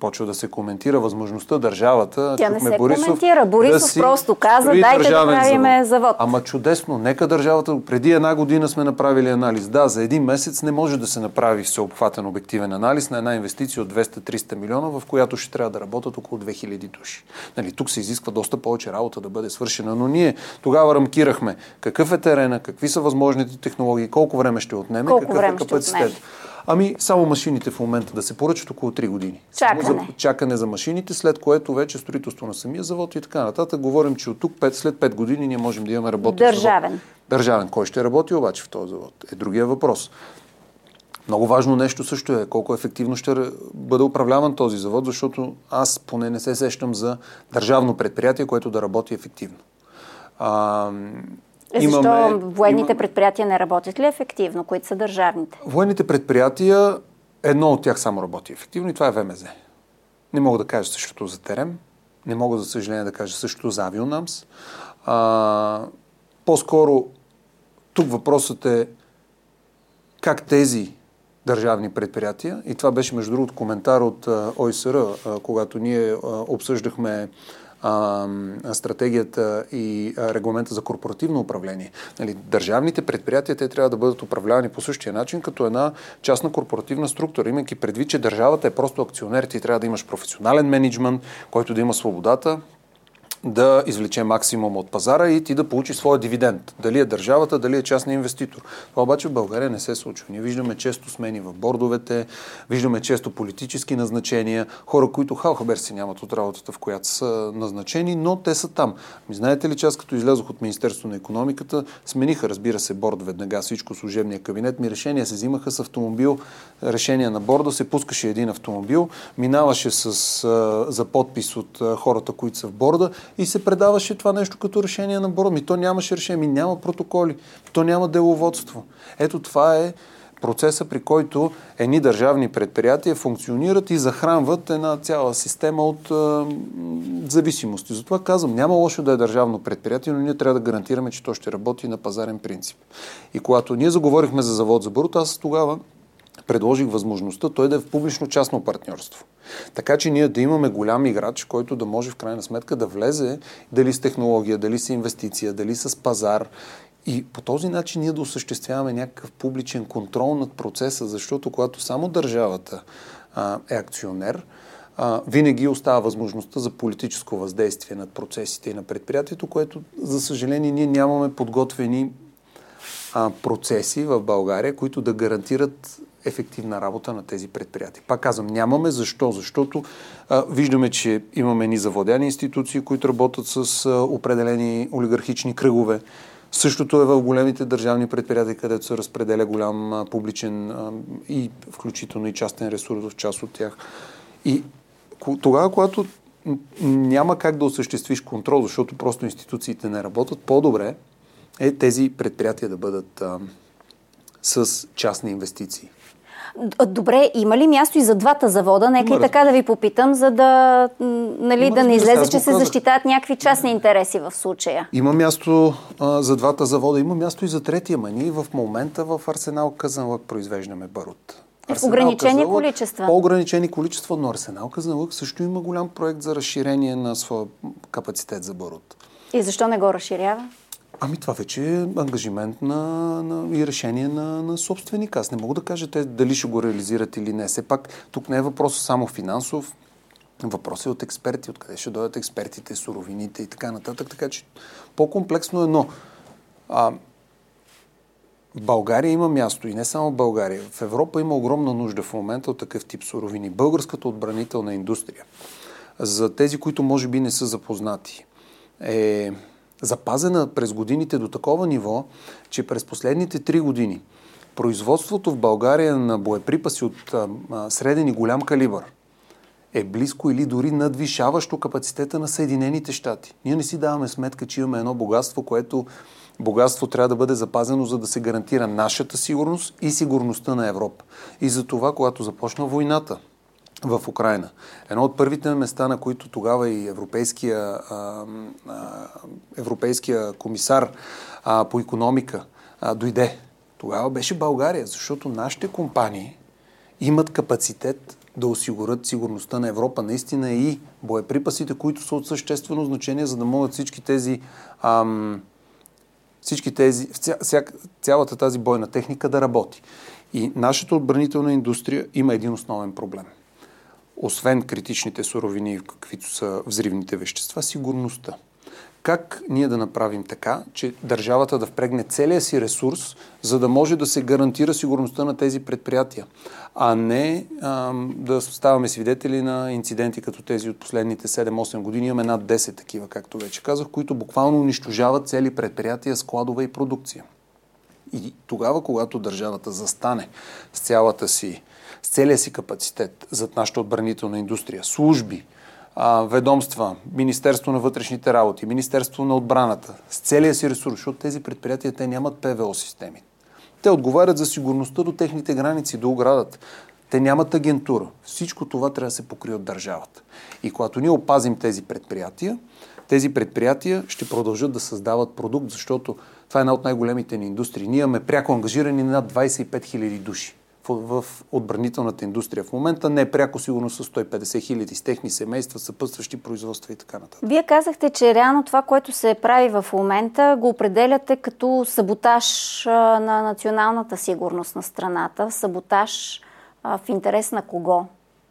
почва да се коментира възможността държавата. Тя не се Борисов, коментира. Борисов да просто каза, дайте да правиме завод. завод. Ама чудесно. Нека държавата, преди една година сме направили анализ. Да, за един месец не може да се направи всеобхватен обективен анализ на една инвестиция от двеста-триста милиона, в която ще трябва да работят около две хиляди души. Нали, тук се изисква доста повече работа да бъде свършена, но ние тогава рамкирахме какъв е терена, какви са възможните технологии, колко време ще отнеме, колко какъв време е капацитет. Ами само машините в момента да се поръчат около три години. Чакане. За, чакане за машините, след което вече строителство на самия завод и така нататък. Говорим, че от тук пет, след пет години ние можем да имаме работен Държавен. завод. Държавен. Кой ще работи обаче в този завод? Е другия въпрос. Много важно нещо също е колко ефективно ще бъде управляван този завод, защото аз поне не се сещам за държавно предприятие, което да работи ефективно. А, Защо имаме, военните има... предприятия не работят ли ефективно, които са държавните? Военните предприятия, едно от тях само работи ефективно и това е ВМЗ. Не мога да кажа същото за Терем, не мога за съжаление да кажа същото за Авионамс. А, по-скоро тук въпросът е как тези държавни предприятия, и това беше между другото коментар от О И С Р, когато ние обсъждахме а, стратегията и регламента за корпоративно управление. Нали, държавните предприятия, те трябва да бъдат управлявани по същия начин, като една частна корпоративна структура, имайки предвид, че държавата е просто акционер, ти трябва да имаш професионален мениджмънт, който да има свободата да извлече максимум от пазара и ти да получи своя дивиденд. Дали е държавата, дали е частен инвеститор. Това обаче в България не се случва. Ние виждаме често смени в бордовете, виждаме често политически назначения, хора, които хал-хабер си нямат от работата, в която са назначени, но те са там. Ми знаете ли, че аз като излязох от Министерството на икономиката, смениха, разбира се, борд веднага, всичко служебния кабинет, ми решения се взимаха с автомобил, решения на борда, се пускаше един автомобил, минаваше с, а, за подпис от а, хората, които са в борда, и се предаваше това нещо като решение на борда. Ми то нямаше решение, ми няма протоколи, то няма деловодство. Ето това е процеса, при който едни държавни предприятия функционират и захранват една цяла система от а, зависимости. Затова казвам, няма лошо да е държавно предприятие, но ние трябва да гарантираме, че то ще работи на пазарен принцип. И когато ние заговорихме за завод за барут, аз тогава предложих възможността той да е в публично-частно партньорство. Така че ние да имаме голям играч, който да може в крайна сметка да влезе дали с технология, дали с инвестиция, дали с пазар. И по този начин ние да осъществяваме някакъв публичен контрол над процеса, защото когато само държавата а, е акционер, а, винаги остава възможността за политическо въздействие над процесите и на предприятието, което, за съжаление, ние нямаме подготвени а, процеси в България, които да гарантират ефективна работа на тези предприятия. Пак казвам, нямаме. Защо? Защото а, виждаме, че имаме ни завладени институции, които работят с а, определени олигархични кръгове. Същото е в големите държавни предприятия, където се разпределя голям а, публичен а, и включително и частен ресурс в част от тях. И тогава, когато няма как да осъществиш контрол, защото просто институциите не работят, по-добре е тези предприятия да бъдат а, с частни инвестиции. Добре, има ли място и за двата завода? Нека и така да ви попитам, за да, нали, да не излезе, че се защитават някакви частни интереси в случая. Има място а, за двата завода, има място и за третия. Ма ние в момента в Арсенал Казанлък произвеждаме барут. И в ограничени количества. По-ограничени количества, но Арсенал Казанлък също има голям проект за разширение на своя капацитет за барут. И защо не го разширява? Ами това вече е ангажимент на, на, и решение на, на собственика. Аз не мога да кажа те дали ще го реализират или не. Все пак тук не е въпрос само финансов, въпрос е от експерти, откъде ще дойдат експертите, суровините и така нататък. Така че по-комплексно е, но а, в България има място и не само в България. В Европа има огромна нужда в момента от такъв тип суровини. Българската отбранителна индустрия, за тези, които може би не са запознати, е запазена през годините до такова ниво, че през последните три години производството в България на боеприпаси от а, а, среден и голям калибър е близко или дори надвишаващо капацитета на Съединените щати. Ние не си даваме сметка, че имаме едно богатство, което богатство трябва да бъде запазено, за да се гарантира нашата сигурност и сигурността на Европа. И за това, когато започна войната в Украйна. Едно от първите места, на които тогава и европейския, а, а, европейския комисар а, по икономика а, дойде. Тогава беше България, защото нашите компании имат капацитет да осигурят сигурността на Европа наистина и боеприпасите, които са от съществено значение, за да могат всички тези, ам, всички тези ця, ця, цялата тази бойна техника да работи. И нашата отбранителна индустрия има един основен проблем. Освен критичните суровини, каквито са взривните вещества, сигурността. Как ние да направим така, че държавата да впрегне целия си ресурс, за да може да се гарантира сигурността на тези предприятия, а не ам, да ставаме свидетели на инциденти като тези от последните седем-осем години. Имаме над десет такива, както вече казах, които буквално унищожават цели предприятия, складове и продукция. И тогава, когато държавата застане с цялата си, с целия си капацитет зад нашата отбранителна индустрия, служби, ведомства, Министерство на вътрешните работи, Министерство на отбраната, с целия си ресурс, защото тези предприятия те нямат ПВО системи. Те отговарят за сигурността до техните граници, до оградата. Те нямат агентура. Всичко това трябва да се покрие от държавата. И когато ние опазим тези предприятия, тези предприятия ще продължат да създават продукт, защото това е една от най-големите ни индустрии. Ние имаме пряко ангажирани над двадесет и пет хиляди души в, в отбранителната индустрия. В момента не е пряко сигурно с сто и петдесет хиляди с техни семейства, съпътстващи производства и така нататък. Вие казахте, че реално това, което се прави в момента, го определяте като саботаж на националната сигурност на страната. Саботаж в интерес на кого?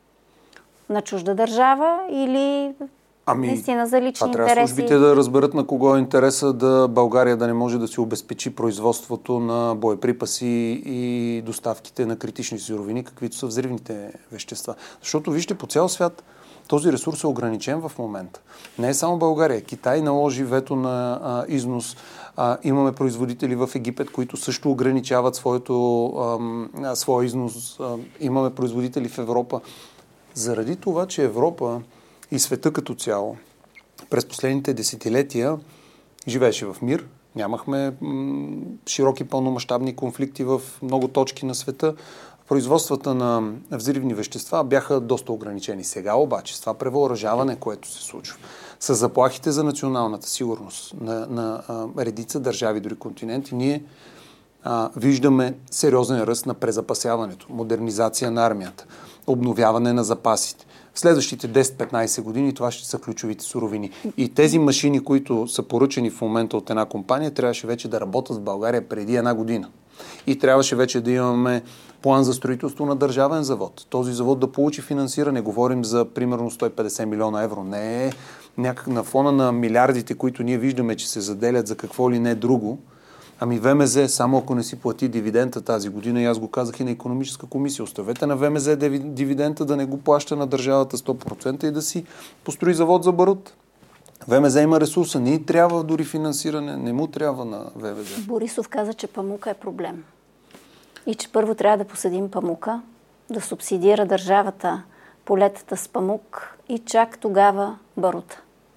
На чужда държава или... Ами, наистина за лични това трябва интереси. службите да разберат на кого е интереса да България да не може да се обезпечи производството на боеприпаси и доставките на критични суровини, каквито са взривните вещества. Защото вижте, по цял свят този ресурс е ограничен в момента. Не е само България. Китай наложи вето на а, износ. А, имаме производители в Египет, които също ограничават своето, а, своя износ. А, имаме производители в Европа. Заради това, че Европа и света като цяло през последните десетилетия живееше в мир. Нямахме м- широки пълномащабни конфликти в много точки на света. Производствата на взривни вещества бяха доста ограничени. Сега обаче с това превъоръжаване, което се случва, с заплахите за националната сигурност на, на а, редица държави, дори континенти, ние а, виждаме сериозен ръст на презапасяването, модернизация на армията, обновяване на запасите. В следващите десет-петнадесет години това ще са ключовите суровини. И тези машини, които са поръчани в момента от една компания, трябваше вече да работят в България преди една година. И трябваше вече да имаме план за строителство на държавен завод. Този завод да получи финансиране. Говорим за примерно сто и петдесет милиона евро. Не е някак на фона на милиардите, които ние виждаме, че се заделят за какво ли не друго. Ами ВМЗ, само ако не си плати дивидента тази година, и аз го казах и на икономическа комисия, оставете на ВМЗ дивидента да не го плаща на държавата сто процента и да си построи завод за барут. ВМЗ има ресурса, не трябва дори финансиране, не му трябва на ВМЗ. Борисов каза, че памука е проблем. И че първо трябва да посадим памука, да субсидира държавата полетата с памук и чак тогава барута.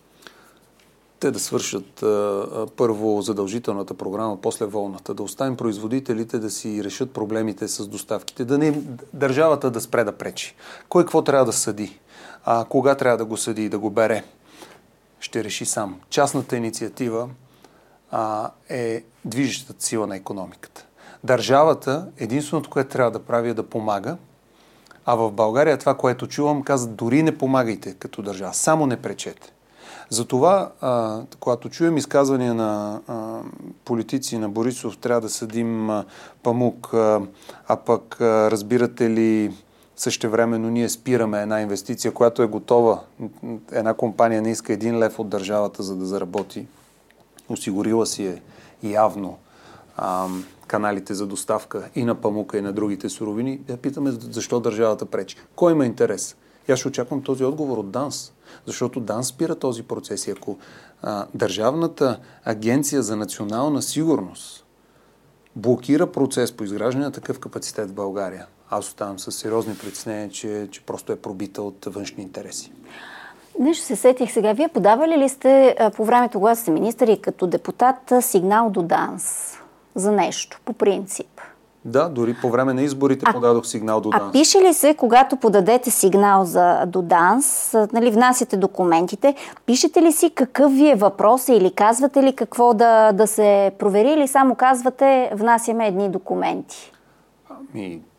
Те да свършат а, първо задължителната програма, после волната, да оставим производителите да си решат проблемите с доставките, да не държавата да спре да пречи. Кой какво трябва да съди, а, кога трябва да го съди и да го бере, ще реши сам. Частната инициатива а, е движещата сила на икономиката. Държавата, единственото, което трябва да прави е да помага, а в България това, което чувам, казват, дори не помагайте като държава, само не пречете. Затова, а, когато чуем изказвания на а, политици на Борисов, трябва да съдим а, памук, а, а пък а, разбирате ли, същевременно ние спираме една инвестиция, която е готова. Една компания не иска един лев от държавата, за да заработи. Осигурила си е явно а, каналите за доставка и на памука, и на другите суровини. Я питаме защо държавата пречи. Кой има интерес? И аз ще очаквам този отговор от ДАНС. Защото ДАНС спира този процес. И ако а, Държавната агенция за национална сигурност блокира процес по изграждане на такъв капацитет в България, аз оставам с сериозни притеснения, че, че просто е пробита от външни интереси. Нещо се сетих сега. Вие подавали ли сте а, по времето, когато сте министър и като депутат, сигнал до ДАНС за нещо, по принцип? Да, дори по време на изборите а, подадох сигнал до ДАНС. А пише ли се, когато подадете сигнал за, до ДАНС, нали, внасяте документите, пишете ли си какъв ви е въпрос или казвате ли какво да, да се провери или само казвате внасяме едни документи? Ами,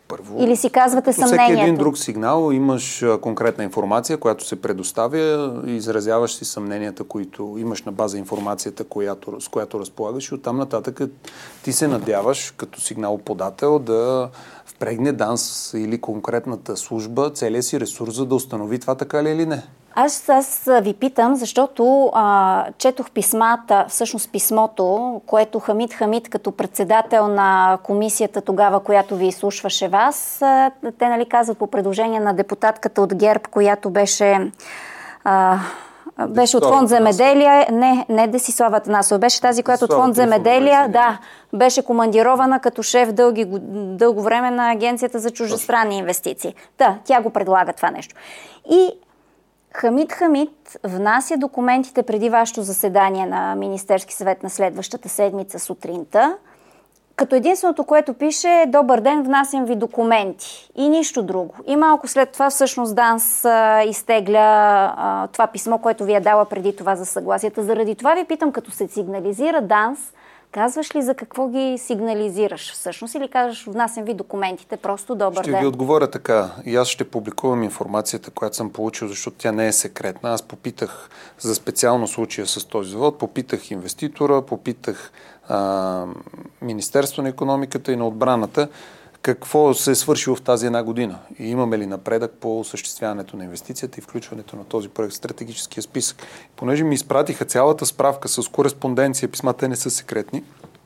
Първо, или си казвате съмнението? Всеки един друг сигнал имаш конкретна информация, която се предоставя, изразяваш си съмненията, които имаш на база информацията, която, с която разполагаш, и оттам нататък ти се надяваш като сигналоподател да впрегне ДАНС или конкретната служба целия си ресурс, за да установи това така ли или не. Аз, аз ви питам, защото а, четох писмата, всъщност писмото, което Хамид Хамид като председател на комисията тогава, която ви изслушваше вас, а, те нали казват по предложение на депутатката от ГЕРБ, която беше... А, Беше от Фонд земеделие, не, не Десислава Атанасова, беше тази, която от Фонд земеделие, да, беше командирована като шеф дълги, дълго време на Агенцията за чуждестранни инвестиции. Да, тя го предлага това нещо. И Хамид Хамид внася документите преди вашето заседание на Министерски съвет на следващата седмица сутринта, като единственото, което пише е: добър ден, внасям ви документи и нищо друго. И малко след това всъщност ДАНС а, изтегля а, това писмо, което ви е дала преди това за съгласията. Заради това ви питам, като се сигнализира ДАНС, казваш ли за какво ги сигнализираш всъщност или казваш: внасям ви документите, просто добър ще ден? Ще ви отговоря така. И аз ще публикувам информацията, която съм получил, защото тя не е секретна. Аз попитах за специално случая с този завод, попитах инвеститора, попитах а, Министерство на икономиката и на отбраната какво се е свършило в тази една година и имаме ли напредък по осъществяването на инвестицията и включването на този проект в стратегическия списък. Понеже ми изпратиха цялата справка с кореспонденция, писмата не са секретни,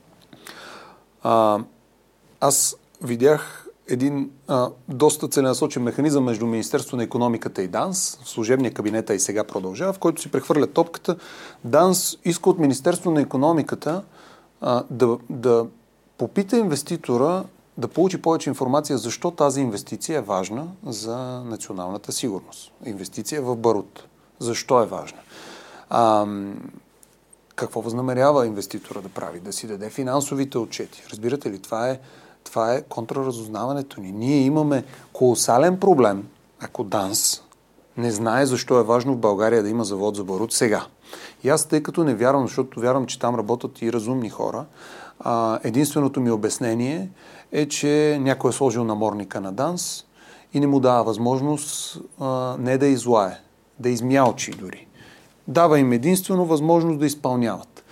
а, аз видях един а, доста целенасочен механизъм между Министерство на икономиката и ДАНС, в служебния кабинет, и сега продължава, в който си прехвърля топката. ДАНС иска от Министерство на икономиката а, да, да попита инвеститора да получи повече информация защо тази инвестиция е важна за националната сигурност. Инвестиция в барут. Защо е важна? А, какво възнамерява инвеститора да прави? Да си даде финансовите отчети. Разбирате ли? Това е, това е контраразузнаването ни. Ние имаме колосален проблем, ако ДАНС не знае защо е важно в България да има завод за барут сега. И аз, тъй като не вярвам, защото вярвам, че там работят и разумни хора, а, единственото ми обяснение е, че някой е сложил намордника на ДАНС и не му дава възможност а, не да излае, да измялчи дори. Дава им единствено възможност да изпълняват.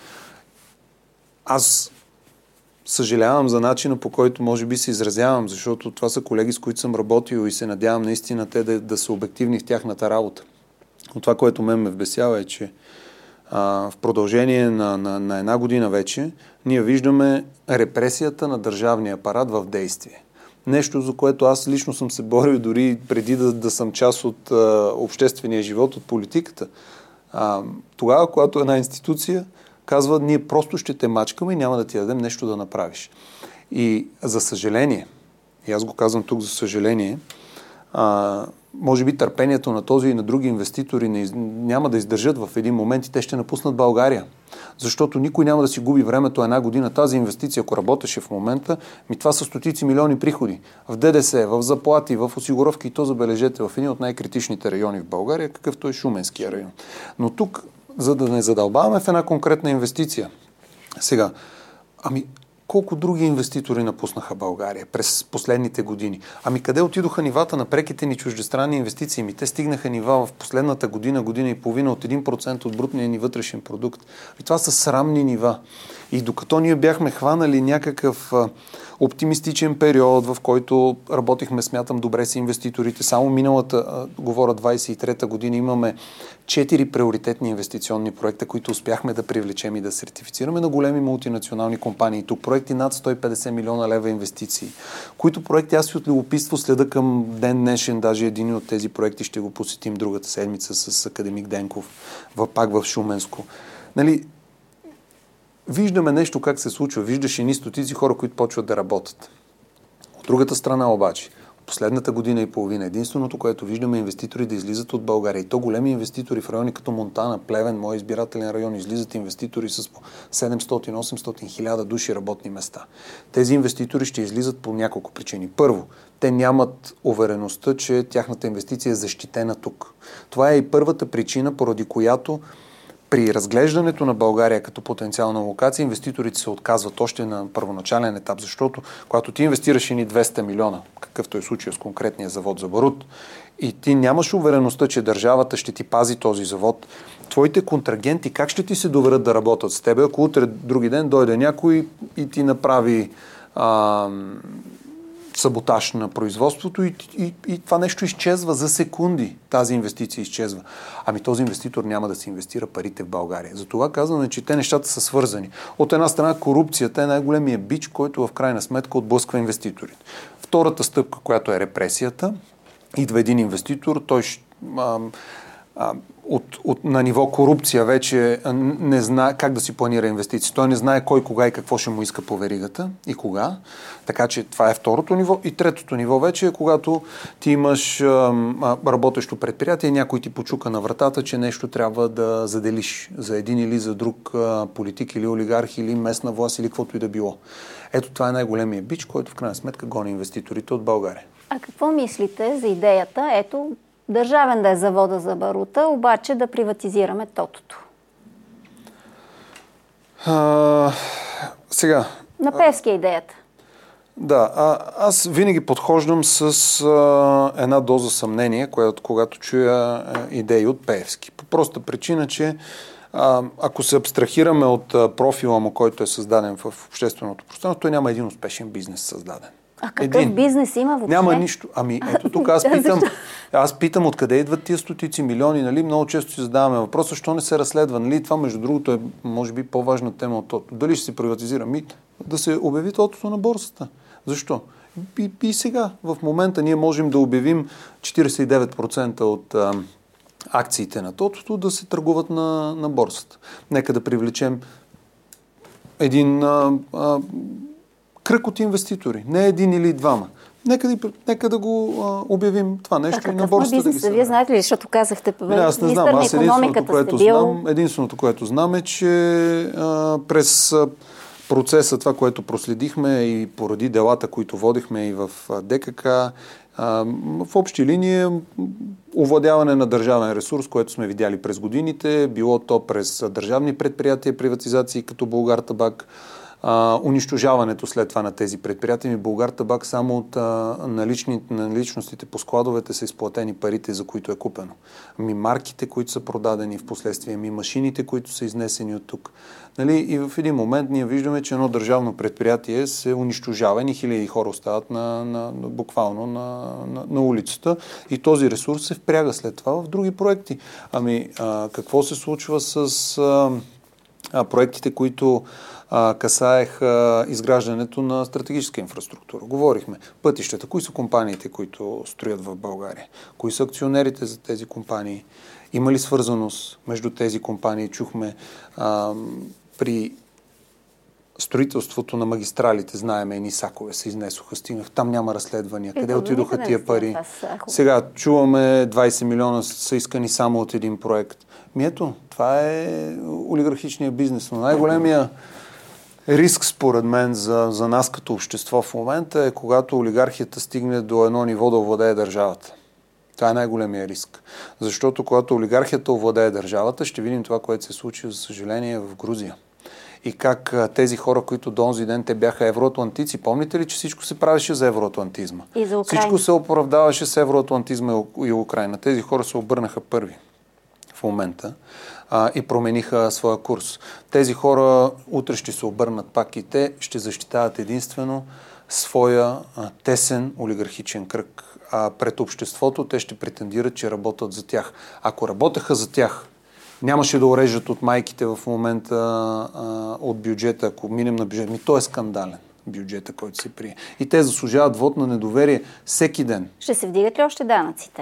Аз съжалявам за начина, по който може би се изразявам, защото това са колеги, с които съм работил и се надявам наистина те да, да са обективни в тяхната работа. Но това, което мен ме вбесява, е, че а, в продължение на, на, на една година вече ние виждаме репресията на държавния апарат в действие. Нещо, за което аз лично съм се борил дори преди да, да съм част от а, обществения живот, от политиката. А, тогава, когато една институция казва: ние просто ще те мачкаме и няма да ти дадем нещо да направиш. И за съжаление, и аз го казвам тук за съжаление, а, може би търпението на този и на други инвеститори не, няма да издържат в един момент и те ще напуснат България. Защото никой няма да си губи времето една година. Тази инвестиция, ако работеше в момента, ми това са стотици милиони приходи. В ДДС, в заплати, в осигуровки, и то, забележете, в един от най-критичните райони в България, какъвто е Шуменския район. Но тук, за да не задълбаваме в една конкретна инвестиция. Сега, ами колко други инвеститори напуснаха България през последните години? Ами къде отидоха нивата на преките ни чуждестранни инвестиции? Ми те стигнаха нива в последната година, година и половина от един процент от брутния ни вътрешен продукт. И това са срамни нива. И докато ние бяхме хванали някакъв а, оптимистичен период, в който работихме, смятам, добре с инвеститорите, само миналата, а, говоря двайсет и трета година, имаме четири приоритетни инвестиционни проекта, които успяхме да привлечем и да сертифицираме на големи мултинационални компании. Тук проекти над сто и петдесет милиона лева инвестиции, които проекти аз и от любопитство следа към ден днешен. Даже един от тези проекти ще го посетим другата седмица с академик Денков, пак в Шуменско. Нали, виждаме нещо как се случва. Виждаш едни стотици хора, които почват да работят. От другата страна обаче, последната година и половина, единственото, което виждаме, е инвеститори да излизат от България. И то големи инвеститори в райони като Монтана, Плевен, мой избирателен район, излизат инвеститори с по седемстотин, осемстотин, хиляда души работни места. Тези инвеститори ще излизат по няколко причини. Първо, те нямат увереността, че тяхната инвестиция е защитена тук. Това е и първата причина, поради която при разглеждането на България като потенциална локация, инвеститорите се отказват още на първоначален етап, защото когато ти инвестираш едни двеста милиона, какъвто е случая с конкретния завод за барут, и ти нямаш увереността, че държавата ще ти пази този завод, твоите контрагенти как ще ти се доверят да работят с тебе, ако утре други ден дойде някой и ти направи а, саботаж на производството и, и, и това нещо изчезва за секунди. Тази инвестиция изчезва. Ами този инвеститор няма да се инвестира парите в България. Затова казваме, че те нещата са свързани. От една страна корупцията е най-големия бич, който в крайна сметка отблъсква инвеститорите. Втората стъпка, която е репресията, идва един инвеститор, той а, а, от, от, на ниво корупция вече не знае как да си планира инвестиции. Той не знае кой, кога и какво ще му иска по веригата и кога. Така че това е второто ниво. И третото ниво вече е когато ти имаш а, работещо предприятие и някой ти почука на вратата, че нещо трябва да заделиш за един или за друг а, политик или олигарх или местна власт или каквото и да било. Ето това е най-големия бич, който в крайна сметка гони инвеститорите от България. А какво мислите за идеята, ето, държавен да е завода за барута, обаче да приватизираме тотото? А, сега... На Пеевски е идеята. Да, а, аз винаги подхождам с а, една доза съмнение, която, когато чуя а, идеи от Пеевски. По проста причина, че а, ако се абстрахираме от а, профила му, който е създаден в общественото пространство, той няма един успешен бизнес създаден. А какъв един. Бизнес има въобще? Няма нищо. Ами ето тук аз питам, аз питам откъде идват тия стотици милиони, нали? Много често си задаваме въпроса, защо не се разследва, нали? Това между другото е, може би, по-важна тема от тото. Дали ще се приватизира? Ми, да се обяви тотото на борсата. Защо? И, и сега, в момента, ние можем да обявим четиридесет и девет процента от а, акциите на тотото да се търгуват на, на борсата. Нека да привлечем един а, а, кръг от инвеститори. Не един или двама. Нека да, нека да го а, обявим това нещо а, и на борсата да ги съберем. Вие знаете ли, защото казахте, не, аз не знам. Аз единственото, което бил... знам, единственото, което знам е, че а, през а, процеса, това, което проследихме и поради делата, които водихме и в ДКК, а, в общи линии овладяване на държавен ресурс, което сме видяли през годините, било то през държавни предприятия, приватизации като Булгартабак, Uh, унищожаването след това на тези предприятия. Ми Булгартабак само от uh, налични, наличностите по складовете са изплатени парите, за които е купено. Ми марките, които са продадени в последствие, ми машините, които са изнесени от тук. Нали? И в един момент ние виждаме, че едно държавно предприятие се унищожава и хиляди хора остават на, на, на, буквално на, на, на улицата и този ресурс се впряга след това в други проекти. Ами uh, какво се случва с uh, uh, проектите, които касаех а, изграждането на стратегическа инфраструктура. Говорихме пътищата. Кои са компаниите, които строят в България? Кои са акционерите за тези компании? Има ли свързаност между тези компании? Чухме а, при строителството на магистралите, знаеме, едни сакове се изнесоха, стигнах. Там няма разследвания. Къде отидоха тия пари? Сега чуваме двайсет милиона са искани само от един проект. Ми ето, това е олигархичния бизнес. Но най-големия риск, според мен, за, за нас като общество в момента е когато олигархията стигне до едно ниво да овладее държавата. Това е най-големия риск. Защото когато олигархията овладее държавата, ще видим това, което се случи, за съжаление, в Грузия. И как тези хора, които до онзи ден те бяха евроатлантици, помните ли, че всичко се правеше за евроатлантизма? И за Украина. Всичко се оправдаваше с евроатлантизма и Украина. Тези хора се обърнаха първи в момента а, и промениха своя курс. Тези хора утре ще се обърнат пак и те ще защитават единствено своя а, тесен олигархичен кръг. А пред обществото те ще претендират, че работят за тях. Ако работеха за тях, нямаше да урежат от майките в момента а, от бюджета, ако минем на бюджет. Ми, то е скандален бюджета, който се прие. И те заслужават вод на недоверие всеки ден. Ще се вдигат ли още данъците?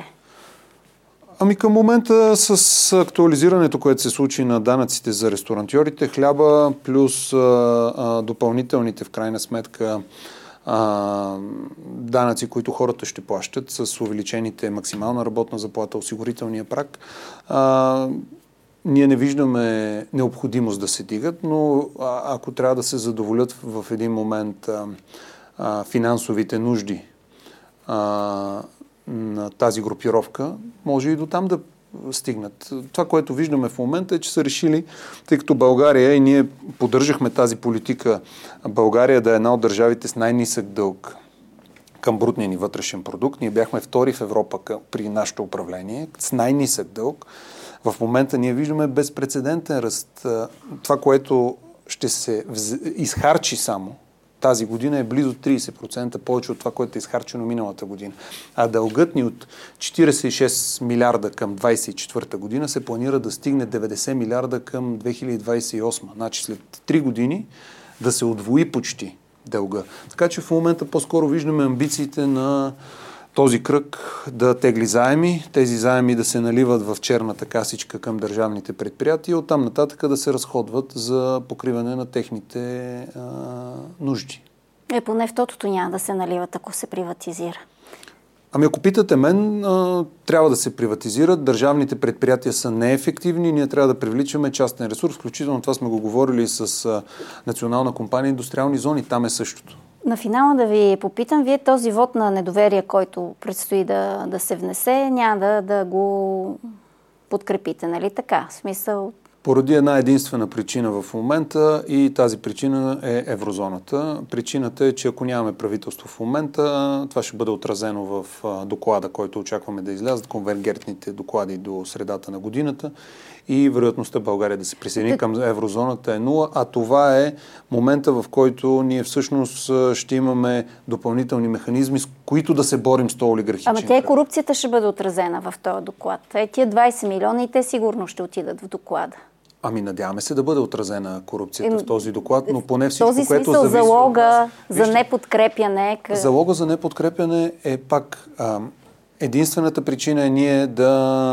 Ами към момента с актуализирането, което се случи на данъците за ресторантьорите, хляба плюс а, а, допълнителните в крайна сметка а, данъци, които хората ще плащат с увеличените максимална работна заплата, осигурителния праг, а, ние не виждаме необходимост да се дигат, но а, ако трябва да се задоволят в, в един момент а, а, финансовите нужди а, на тази групировка, може и до там да стигнат. Това, което виждаме в момента е, че са решили, тъй като България и ние поддържахме тази политика, България да е една от държавите с най-нисък дълг към брутния ни вътрешен продукт. Ние бяхме втори в Европа при нашето управление с най-нисък дълг. В момента ние виждаме безпрецедентен ръст. Това, което ще се изхарчи само тази година е близо трийсет процента повече от това, което е изхарчено миналата година. А дългът ни от четирийсет и шест милиарда към двайсет и четвърта година се планира да стигне деветдесет милиарда към две хиляди двайсет и осма. Значи след три години да се удвои почти дълга. Така че в момента по-скоро виждаме амбициите на този кръг да тегли заеми, тези заеми да се наливат в черната касичка към държавните предприятия и оттам нататък да се разходват за покриване на техните а, нужди. Е, поне в тотото няма да се наливат, ако се приватизира. Ами ако питате мен, а, трябва да се приватизират, държавните предприятия са неефективни, ние трябва да привличаме частен ресурс, включително това сме го говорили с а, Национална компания Индустриални зони, там е същото. На финала да ви попитам, вие този вод на недоверие, който предстои да, да се внесе, няма да, да го подкрепите, нали така? В смисъл... Поради една единствена причина в момента и тази причина е еврозоната. Причината е, че ако нямаме правителство в момента, това ще бъде отразено в доклада, който очакваме да излязат, конвергентните доклади до средата на годината и вероятността България да се присъедини към еврозоната е нула, а това е момента, в който ние всъщност ще имаме допълнителни механизми, с които да се борим с този олигархичен кръг. Ама тя и корупцията ще бъде отразена в този доклад. Е, тия двайсет милиона и те сигурно ще отидат в доклада. Ами надяваме се да бъде отразена корупцията е, в този доклад, но поне всичко, този което смисъл, зависи залога от нас. За неподкрепяне. Къ... Залога за неподкрепяне е пак а, единствената причина е ние да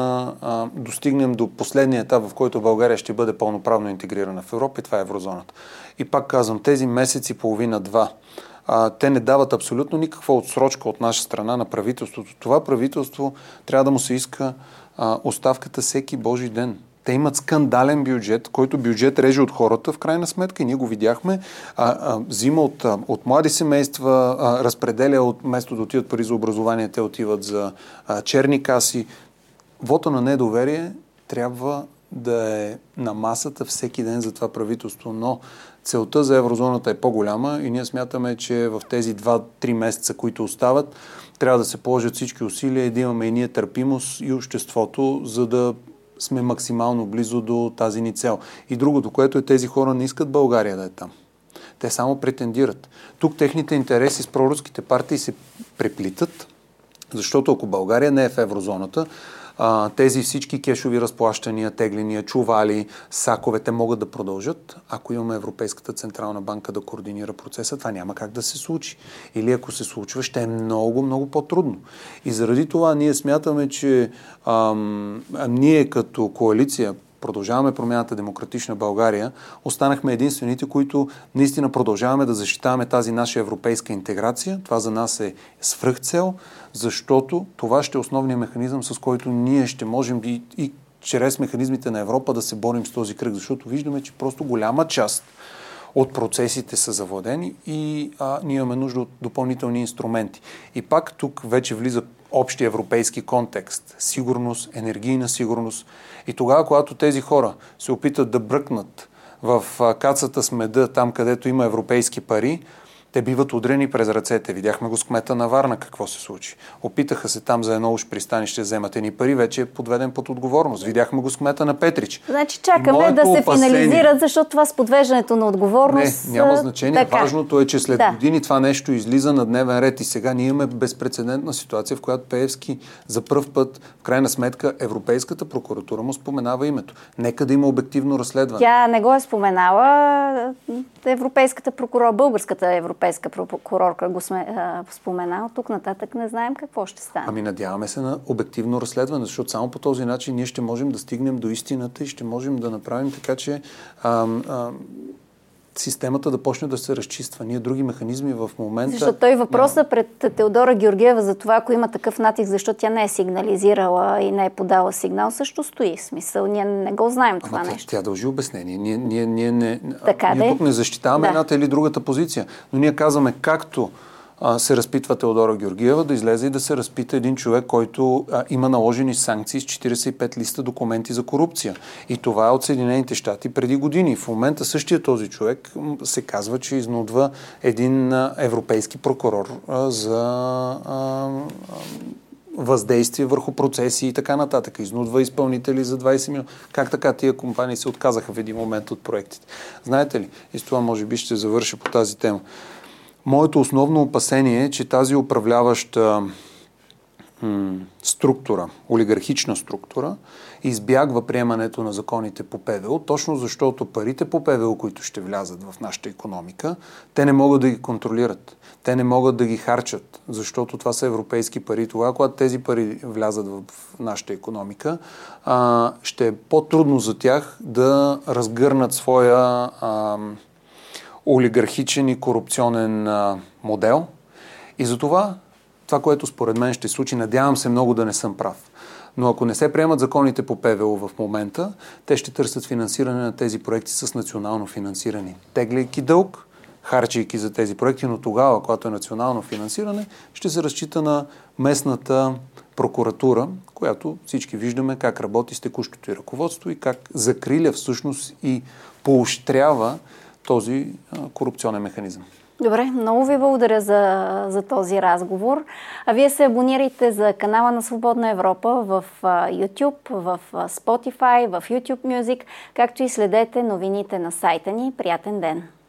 а, достигнем до последния етап, в който България ще бъде пълноправно интегрирана в Европа и това е еврозоната. И пак казвам, тези месеци, половина-два, а, те не дават абсолютно никаква отсрочка от наша страна на правителството. Това правителство трябва да му се иска а, оставката всеки Божи ден. Те имат скандален бюджет, който бюджет реже от хората, в крайна сметка, и ние го видяхме, а, а, взима от, а, от млади семейства, а, разпределя от вместо да отиват пари за образование, те отиват за а, черни каси. Вота на недоверие трябва да е на масата всеки ден за това правителство, но целта за еврозоната е по-голяма и ние смятаме, че в тези два-три месеца, които остават, трябва да се положат всички усилия и да имаме и ние търпимост и обществото, за да сме максимално близо до тази ни цел. И другото, което е, тези хора не искат България да е там. Те само претендират. Тук техните интереси с проруските партии се преплитат, защото ако България не е в еврозоната, тези всички кешови разплащания, тегления, чували, саковете могат да продължат. Ако имаме Европейската централна банка да координира процеса, това няма как да се случи. Или ако се случва, ще е много, много по-трудно. И заради това ние смятаме, че ам, ние като коалиция Продължаваме промяната Демократична България, останахме единствените, които наистина продължаваме да защитаваме тази наша европейска интеграция. Това за нас е свръхцел, защото това ще е основният механизъм, с който ние ще можем и, и чрез механизмите на Европа да се борим с този кръг, защото виждаме, че просто голяма част от процесите са завладени и а, ние имаме нужда от допълнителни инструменти. И пак тук вече влиза общия европейски контекст. Сигурност, енергийна сигурност. И тогава, когато тези хора се опитат да бръкнат в кацата с меда, там където има европейски пари, те биват удрени през ръцете. Видяхме го с кмета на Варна какво се случи. Опитаха се там за едно уж пристанище вземат едни пари, вече е подведен под отговорност. Видяхме го с кмета на Петрич. Значи чакаме да се опасение... финализират, защото това с подвеждането на отговорност... Не, няма значение. Така. Важното е, че след да. години това нещо излиза на дневен ред и сега ние имаме безпрецедентна ситуация, в която Пеевски за пръв път, в крайна сметка, Европейската прокуратура му споменава името. Нека да има обективно разследване. Тя не го е споменала. Европейската прокурора, българската европейска европейска прокурорка го сме а, споменал. Тук нататък не знаем какво ще стане. Ами надяваме се на обективно разследване, защото само по този начин ние ще можем да стигнем до истината и ще можем да направим така, че а, а, системата да почне да се разчиства. Ние други механизми в момента... Защото той въпроса пред Теодора Георгиева за това, ако има такъв натиск, защото тя не е сигнализирала и не е подала сигнал, също стои. В смисъл, ние не го знаем това Ама нещо. Тя, тя дължи обяснение. Ние, ние, ние, не, така ние де? тук не защитаваме да. едната или другата позиция, но ние казваме както а, се разпитва Теодора Георгиева, да излезе и да се разпита един човек, който а, има наложени санкции с четиридесет и пет листа документи за корупция. И това е от Съединените щати преди години. В момента същия този човек се казва, че изнудва един а, европейски прокурор а, за а, а, въздействие върху процеси и така нататък. Изнудва изпълнители за двайсет милиона. Как така тия компании се отказаха в един момент от проектите? Знаете ли? И с това може би ще завърша по тази тема. Моето основно опасение е, че тази управляваща м- структура, олигархична структура, избягва приемането на законите по П В О, точно защото парите по П В О, които ще влязат в нашата икономика, те не могат да ги контролират. Те не могат да ги харчат, защото това са европейски пари. Тогава, когато тези пари влязат в нашата икономика, а, ще е по-трудно за тях да разгърнат своя а, олигархичен и корупционен а, модел. И затова това, което според мен ще случи, надявам се много да не съм прав. Но ако не се приемат законите по П В О в момента, те ще търсят финансиране на тези проекти с национално финансиране. Тегляйки дълг, харчейки за тези проекти, но тогава, когато е национално финансиране, ще се разчита на местната прокуратура, която всички виждаме как работи с текущото и ръководство и как закриля всъщност и поощрява този а, корупционен механизъм. Добре, много ви благодаря за, за този разговор. А вие се абонирайте за канала на Свободна Европа в YouTube, в Spotify, в YouTube Music, както и следете новините на сайта ни. Приятен ден!